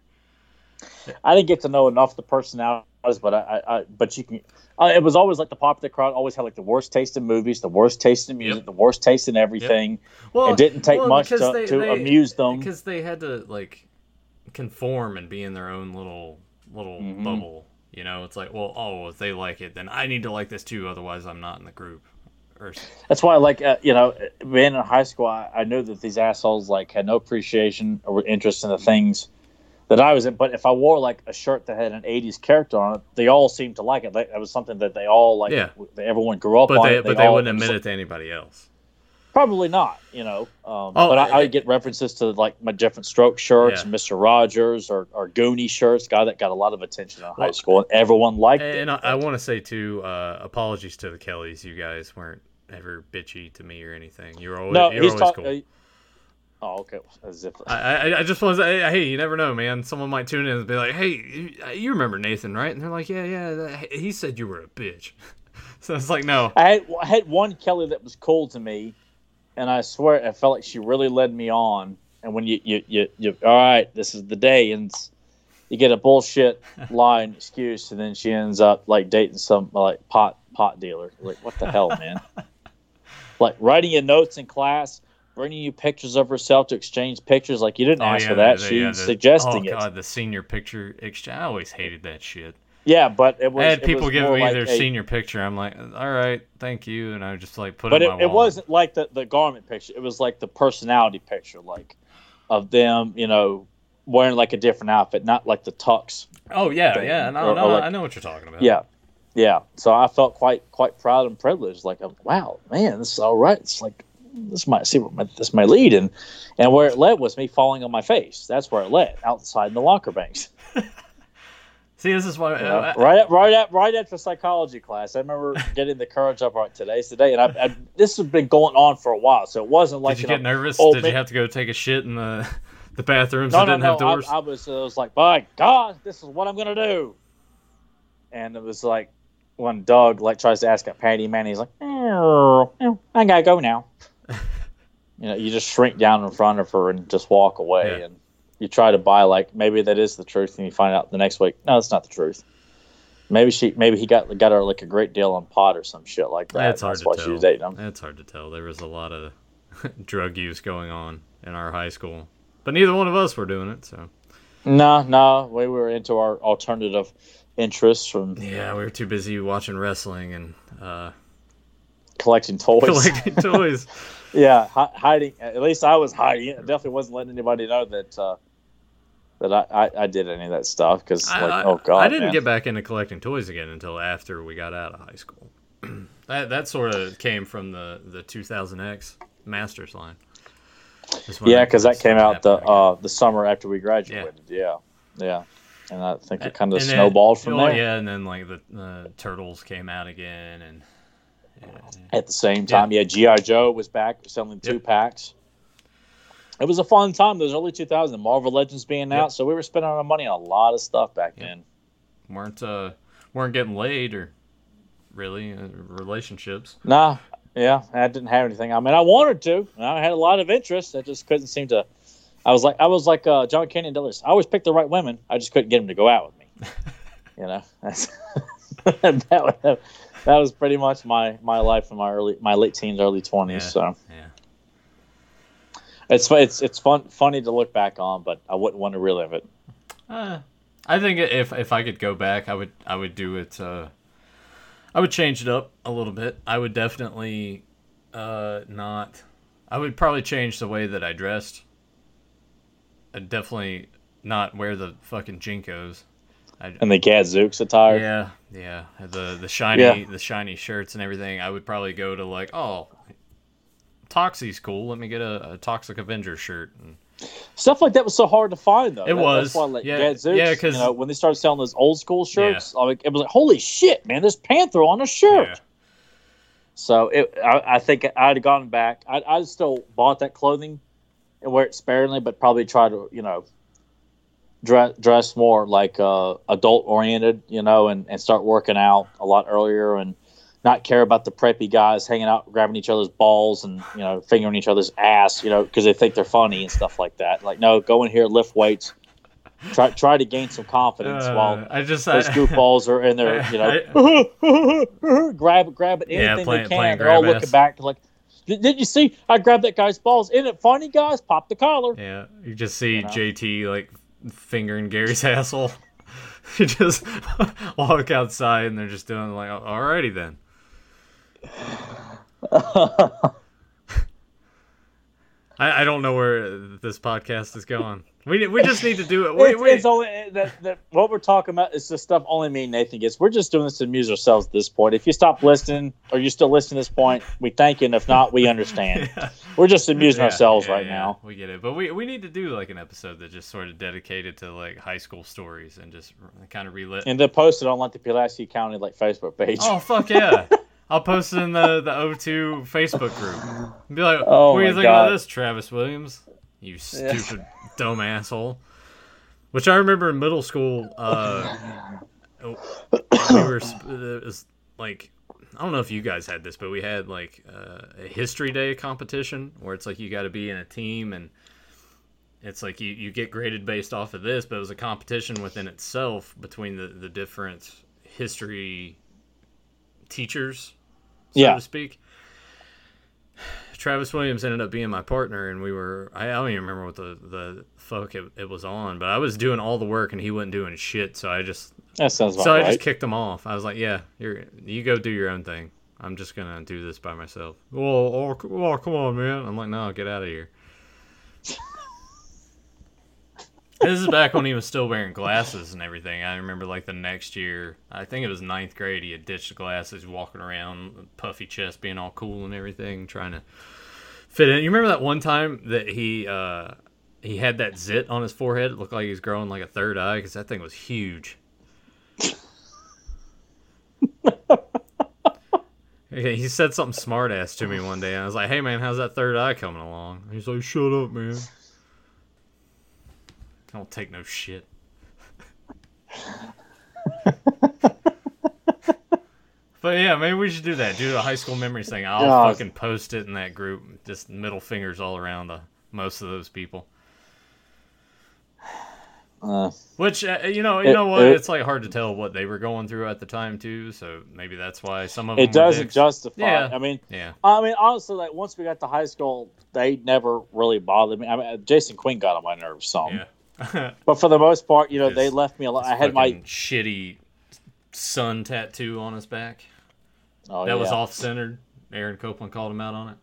I didn't get to know enough of the personalities, but I, I, I but you can. Uh, it was always like the popular crowd always had like the worst taste in movies, the worst taste in music, Yep. the worst taste in everything. Well, it didn't take well, much to, because they- to they- amuse them. because they had to like conform and be in their own little little Mhm. bubble. You know, it's like, well, oh, if they like it, then I need to like this too. Otherwise, I'm not in the group. Or That's why, like, uh, you know, being in high school, I, I knew that these assholes like had no appreciation or interest in the things that I was in. But if I wore like a shirt that had an eighties character on it, they all seemed to like it. Like, it was something that they all like. Yeah. Everyone grew up but on. they it. but they all, wouldn't admit it to anybody else. Probably not, you know. Um, Oh, but I, I it- would get references to like my different stroke shirts, Yeah. Mister Rogers or, or Goonie shirts, guy that got a lot of attention in high Well, school, and everyone liked And it. I, I want to say too, uh, apologies to the Kellys. You guys weren't ever bitchy to me or anything. You're always No, you're he's always talking. cool. Oh, okay. As if I, I I just was hey, you never know, man. Someone might tune in and be like, hey, you, you remember Nathan, right? And they're like, yeah, yeah. That, he said you were a bitch. So it's like, no. I had, I had one Kelly that was cool to me, and I swear I felt like she really led me on. And when you you you, you all right, this is the day, and it's- you get a bullshit lie and excuse, and then she ends up like dating some like pot pot dealer. Like, what the hell, man? Like writing you notes in class, bringing you pictures of herself to exchange pictures. Like, you didn't Oh, ask yeah, for that. the- She's yeah, the- suggesting oh, it. God, the senior picture exchange. I always hated that shit. Yeah, but it was. I had it people was give more me like their a- senior picture. I'm like, all right, thank you, and I would just like put But it it, in my it wall. wasn't like the, the garment picture. It was like the personality picture, like of them, you know, wearing like a different outfit, not like the tux. Oh yeah, thing, yeah. No, or- no, or like- I know what you're talking about. Yeah, yeah. So I felt quite quite proud and privileged. Like, wow, man, this is all right. It's like this might see where my, this may lead, and and where it led was me falling on my face. That's where it led, outside in the locker banks. See, this is why. You know, I, I, right at, right at, right after psychology class, I remember getting the courage up. All right, today's the day, and I, I, this has been going on for a while. So it wasn't like did you know, get nervous? oh, Did man- you have to go take a shit in the the bathrooms No, that no, didn't no. have doors? I, I was, I was like, by God, this is what I'm gonna do. And it was like when Doug like tries to ask a Patty Man, he's like, oh, I gotta go now. you know, you just shrink down in front of her and just walk away, Yeah. and you try to buy like maybe that is the truth, and you find out the next week, no, it's not the truth. Maybe she, maybe he got got her like a great deal on pot or some shit like that. That's hard That's to why tell. she was dating him. It's hard to tell. There was a lot of drug use going on in our high school, but neither one of us were doing it. So no, no, we were into our alternative interests from. Yeah, we were too busy watching wrestling and uh, collecting toys. Collecting toys. Yeah, hi- hiding. At least I was hiding. I definitely wasn't letting anybody know that. Uh, That I, I, I did any of that stuff because, like, I, oh god, I didn't man. get back into collecting toys again until after we got out of high school. that that sort of came from the, the two thousand X Masters line. Yeah, because that came out the uh, the summer after we graduated. Yeah, yeah, yeah. And I think it kind of snowballed then, from oh, there. Yeah, and then like the uh, Turtles came out again, and yeah. At the same time, yeah, yeah G I. Joe was back selling two yep. packs. It was a fun time, those early two thousands, Marvel Legends being yep. out, so we were spending our money on a lot of stuff back yep. then. weren't uh weren't getting laid or really uh, relationships. Nah, yeah, I didn't have anything. I mean, I wanted to. I had a lot of interest. I just couldn't seem to. I was like, I was like uh, John Candy Dillers. I always picked the right women. I just couldn't get them to go out with me. You know, that's that, was, that was pretty much my, my life in my early my late teens, early twenties. Yeah, so yeah. It's it's it's fun funny to look back on, but I wouldn't want to relive it. Uh, I think if if I could go back, I would I would do it. Uh, I would change it up a little bit. I would definitely uh, not. I would probably change the way that I dressed. I'd definitely not wear the fucking Jinkos. I'd, and the Gadzooks attire. Yeah, yeah. The the shiny yeah. the shiny shirts and everything. I would probably go to like, oh, Toxie's cool. Let me get a, a Toxic Avenger shirt. And stuff like that was so hard to find, though. It that, was. That's why, like, yeah, Gadzooks, yeah, because you know, when they started selling those old school shirts, yeah. like, it was like, holy shit, man, there's Panther on a shirt. Yeah. So it, I, I think I'd have gone back. I I still bought that clothing and wear it sparingly, but probably try to, you know, dress dress more like uh, adult oriented, you know, and, and start working out a lot earlier and not care about the preppy guys hanging out, grabbing each other's balls and, you know, fingering each other's ass, you know, because they think they're funny and stuff like that. Like, no, go in here, lift weights, try try to gain some confidence uh, while I just, those I, goofballs are in there, you know, grab grab at anything yeah, playing, they can. They're all looking ass. back like, did you see? I grabbed that guy's balls. Isn't it funny, guys? Pop the collar. Yeah, you just see you know? J T like fingering Gary's asshole. You just walk outside and they're just doing like, alrighty then. I, I don't know where this podcast is going. We we just need to do it. We, it's, we, it's only that, that what we're talking about is the stuff only me and Nathan gets. We're just doing this to amuse ourselves at this point. If you stop listening or you're still listening at this point, we thank you. And if not, we understand. Yeah. We're just amusing yeah, ourselves yeah, right yeah. now. We get it, but we we need to do like an episode that just sort of dedicated to like high school stories and just kind of relit. And then post it on like the Pulaski County like Facebook page. Oh fuck yeah! I'll post it in the the O two Facebook group. And be like, oh what do you think God. about this, Travis Williams? You stupid yeah. dumb asshole. Which I remember in middle school, uh, we were it was like I don't know if you guys had this, but we had like uh, a history day competition where it's like you got to be in a team and it's like you, you get graded based off of this, but it was a competition within itself between the, the different history teachers, so yeah. to speak. Travis Williams ended up being my partner, and we were, I don't even remember what the, the fuck it, it was on, but I was doing all the work, and he wasn't doing shit, so I just, that sounds about so I right. just kicked him off. I was like, yeah, you're, you go do your own thing. I'm just going to do this by myself. Oh, oh, oh, come on, man. I'm like, no, get out of here. This is back when he was still wearing glasses and everything. I remember, like, the next year, I think it was ninth grade, he had ditched the glasses, walking around, puffy chest, being all cool and everything, trying to fit in. You remember that one time that he uh, he had that zit on his forehead? It looked like he was growing, like, a third eye, because that thing was huge. Okay, he said something smart-ass to me one day, and I was like, hey, man, how's that third eye coming along? He's like, shut up, man. I don't take no shit. But yeah, maybe we should do that. Do a high school memories thing. I'll God. fucking post it in that group. Just middle fingers all around to most of those people. Uh, Which uh, you know, you it, know what? It, it's like hard to tell what they were going through at the time too. So maybe that's why some of it them. It doesn't justify. Yeah. I mean, yeah. I mean, honestly, like once we got to high school, they never really bothered me. I mean, Jason Quinn got on my nerves some. Yeah. But for the most part, you know, His, they left me alone. I had my shitty sun tattoo on his back. Oh, that yeah. was off centered. Aaron Copeland called him out on it.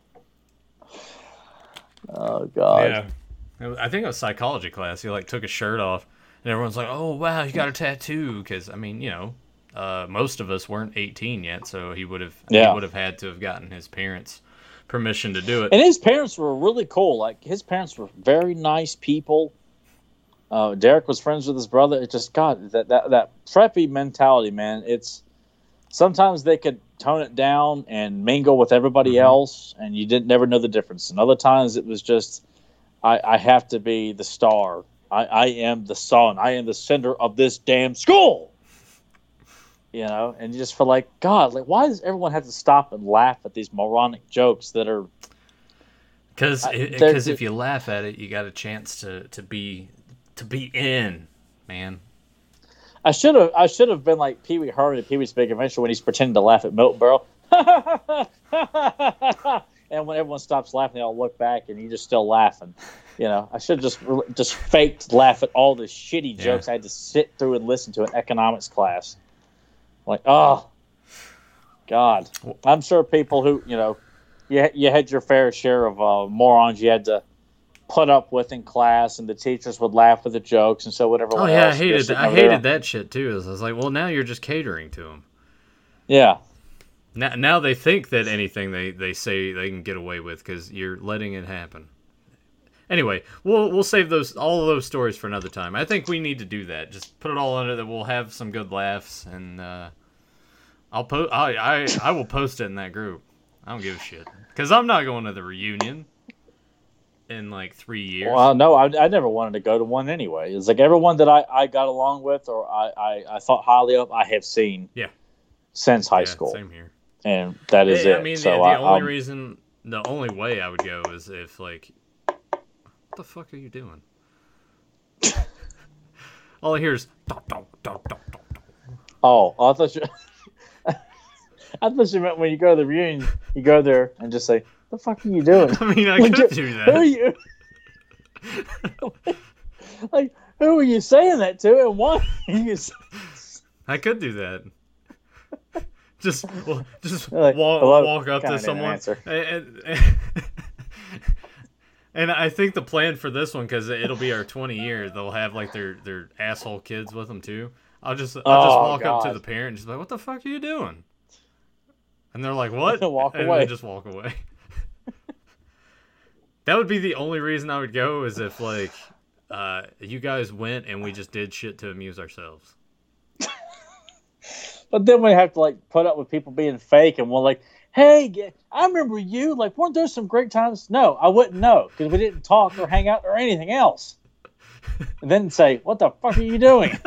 Oh God. Yeah. I think it was psychology class. He like took his shirt off, and everyone's like, "Oh wow, you got a tattoo?" Because I mean, you know, uh, most of us weren't eighteen yet, so he would have yeah. he would have had to have gotten his parents' permission to do it. And his parents were really cool. Like his parents were very nice people. Uh, Derek was friends with his brother. It just God that that that preppy mentality, man. It's sometimes they could tone it down and mingle with everybody mm-hmm. else, and you didn't never know the difference. And other times it was just, I, I have to be the star. I, I am the sun. I am the center of this damn school. You know, and you just feel like, God, like why does everyone have to stop and laugh at these moronic jokes that are? Because because if you laugh at it, you got a chance to, to be to be in, man. I should have I should have been like Pee Wee Herman at Pee Wee's Big Adventure when he's pretending to laugh at Milton Berle. And when everyone stops laughing, they all look back, and you're just still laughing. You know, I should have just just faked laugh at all the shitty jokes yeah. I had to sit through and listen to in economics class. Like, oh, God. I'm sure people who, you know, you, you had your fair share of uh, morons you had to put up with in class, and the teachers would laugh at the jokes, and so whatever. Oh yeah, I hated that. I hated that shit too. I was like, well, now you're just catering to them. Yeah. Now, now they think that anything they, they say they can get away with because you're letting it happen. Anyway, we'll we'll save those all of those stories for another time. I think we need to do that. Just put it all under that. We'll have some good laughs, and uh, I'll post. I, I I will post it in that group. I don't give a shit because I'm not going to the reunion in like three years. Well, no, I, I never wanted to go to one anyway. It's like everyone that I, I got along with or I, I, I thought highly of, I have seen yeah. since high yeah, school. Same here. And that is I, it. I mean, so the, the I, only um, reason, the only way I would go is if like, what the fuck are you doing? All I hear is, dum, dum, dum, dum, dum. Oh, I thought you, I thought you meant when you go to the reunion, you go there and just say, "What the fuck are you doing?" I mean, I could you, do that. Who are you? Like, who are you saying that to, and why? I could do that. Just, well, just like, walk, walk up to someone, and, and, and I think the plan for this one, because it'll be our twenty year, they'll have like their, their asshole kids with them too. I'll just, I'll oh, just walk God. up to the parent and just be like, "What the fuck are you doing?" And they're like, "What?" Walk and away. They just walk away. That would be the only reason I would go, is if like uh, you guys went and we just did shit to amuse ourselves. But then we have to like put up with people being fake, and we're like, "Hey, get, I remember you. Like, weren't there some great times?" No, I wouldn't know because we didn't talk or hang out or anything else. And then say, "What the fuck are you doing?"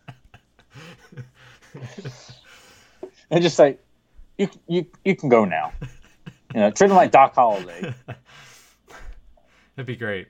And just say, "You you you can go now." You know, treat them like Doc Holliday. That'd be great.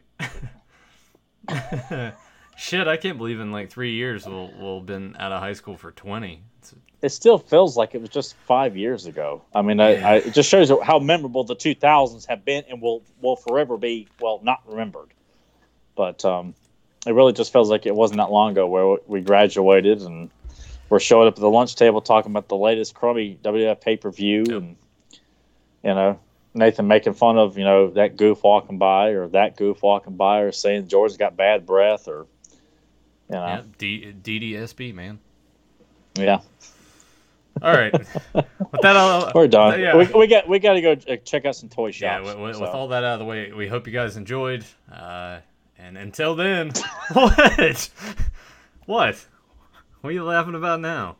Shit, I can't believe in like three years we'll we'll have been out of high school for twenty. It's... It still feels like it was just five years ago. I mean, I, I, it just shows how memorable the two thousands have been and will will forever be. Well, not remembered, but um, it really just feels like it wasn't that long ago where we graduated and we're showing up at the lunch table talking about the latest crummy W W F pay per view, yep. And you know. Nathan making fun of, you know, that goof walking by or that goof walking by or saying George's got bad breath or, you know. Yeah, D- DDSB, man. Yeah. All right. With that, I'll, we're done. Uh, yeah. We, we got we got to go check out some toy shops. Yeah, with, with, so. with all that out of the way, we hope you guys enjoyed. Uh, and until then, what? What? What are you laughing about now?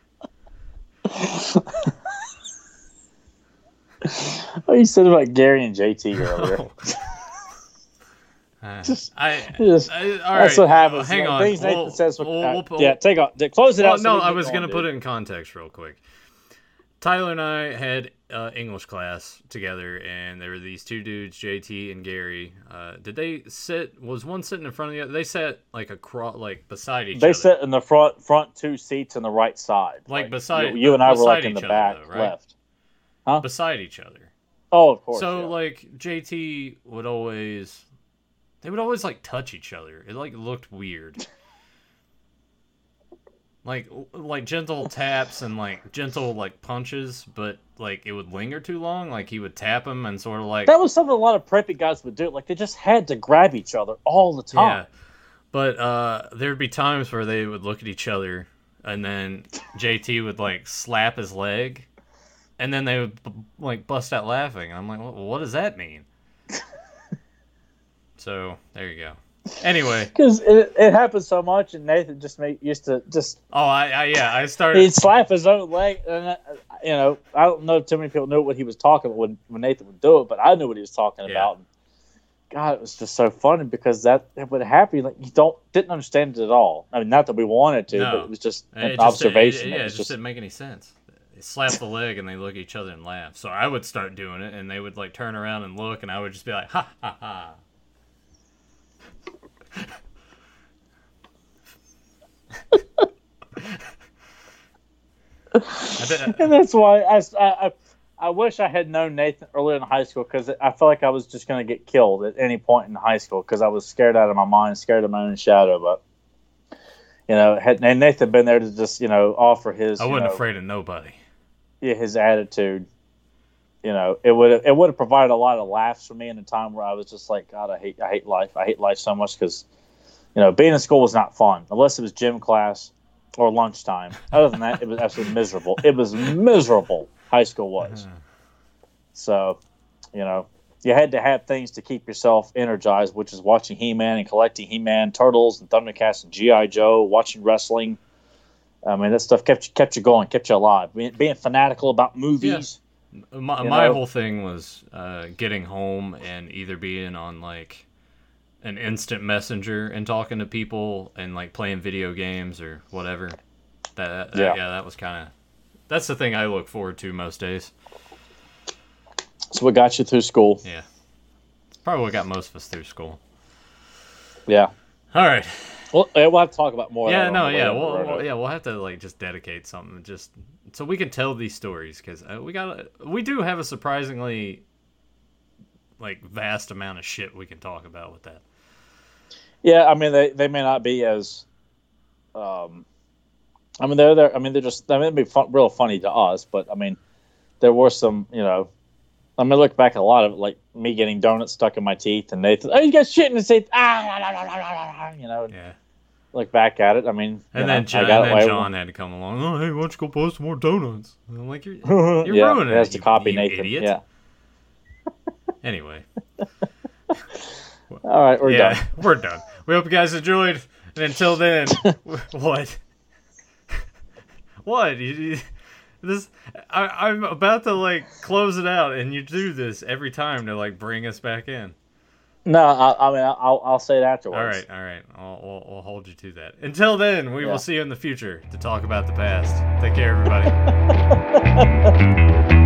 Oh, you said about Gary and J T earlier. Oh. Uh, just, I, just, I, all that's right. what happens. Hang like, on. Things we'll, Nathan says. We'll, we'll, uh, yeah, take off. Close it well, out. So no, we I was going to put it in context real quick. Tyler and I had uh, English class together, and there were these two dudes, J T and Gary. Uh, did they sit? Was one sitting in front of the other? They sat like across, like beside each they other. They sat in the front front two seats on the right side, like, like beside. You, you and I were like in the other, back though, right? left, huh? Beside each other. Oh, of course. So yeah. like J T would always, they would always like touch each other. It like looked weird. Like like gentle taps and like gentle like punches, but like it would linger too long. Like he would tap him and sort of like that was something a lot of preppy guys would do. Like they just had to grab each other all the time. Yeah, but uh, there'd be times where they would look at each other, and then J T would like slap his leg, and then they would like bust out laughing. And I'm like, well, what does that mean? So there you go. Anyway, because it, it happened so much, and Nathan just made, used to just. Oh, I, I yeah, I started. He'd slap his own leg, and uh, you know, I don't know if too many people knew what he was talking about when, when Nathan would do it, but I knew what he was talking yeah. about. And God, it was just so funny because that it would happen. Like you don't didn't understand it at all. I mean, not that we wanted to, no. but it was just an it observation. Just, it, it, yeah, it, it just, just didn't make any sense. They slap the leg and they look at each other and laugh. So I would start doing it, and they would like turn around and look, and I would just be like, ha ha ha. And that's why I, I, I wish I had known Nathan earlier in high school, because I felt like I was just going to get killed at any point in high school because I was scared out of my mind, scared of my own shadow. But, you know, had Nathan been there to just, you know, offer his... I wasn't you know, afraid of nobody. Yeah, his attitude, you know, it would it would have provided a lot of laughs for me in a time where I was just like, God, I hate I hate life. I hate life so much because, you know, being in school was not fun unless it was gym class or lunchtime. Other than that, it was absolutely miserable. It was miserable. High school was. So, you know, you had to have things to keep yourself energized, which is watching He-Man and collecting He-Man, Turtles, and Thundercats, and G I. Joe, watching wrestling. I mean, that stuff kept you, kept you going, kept you alive. Being, being fanatical about movies. Yeah. My, my whole thing was uh, getting home and either being on, like, an instant messenger and talking to people and, like, playing video games or whatever. That, that yeah. yeah, that was kind of... That's the thing I look forward to most days. That's what got you through school. Yeah. It's probably what got most of us through school. Yeah. All right. Well, we'll have to talk about more. Yeah, no, yeah, we'll, we'll, yeah, we'll have to like just dedicate something just so we can tell these stories because uh, we got we do have a surprisingly like vast amount of shit we can talk about with that. Yeah, I mean they, they may not be as, um, I mean they're they're I mean they're just I mean it'd be fun, real funny to us, but I mean there were some you know. I mean, look back at a lot of it, like me getting donuts stuck in my teeth, and Nathan, oh, you got shit in his teeth, ah, you know. Yeah. Look back at it. I mean, and then, know, John, and then John had to come along. Oh, hey, why don't you go post some more donuts? And I'm like, you're, you're yeah, ruining it. Has to you, copy you Nathan. Idiot. Yeah. Anyway. All right, we're yeah, done. We're done. We hope you guys enjoyed. And until then, what? What? You, you, This I, I'm about to like close it out, and you do this every time to like bring us back in. No, I, I mean I'll I'll say it afterwards. All right, all right, I'll, we'll, we'll hold you to that. Until then, we yeah. will see you in the future to talk about the past. Take care, everybody.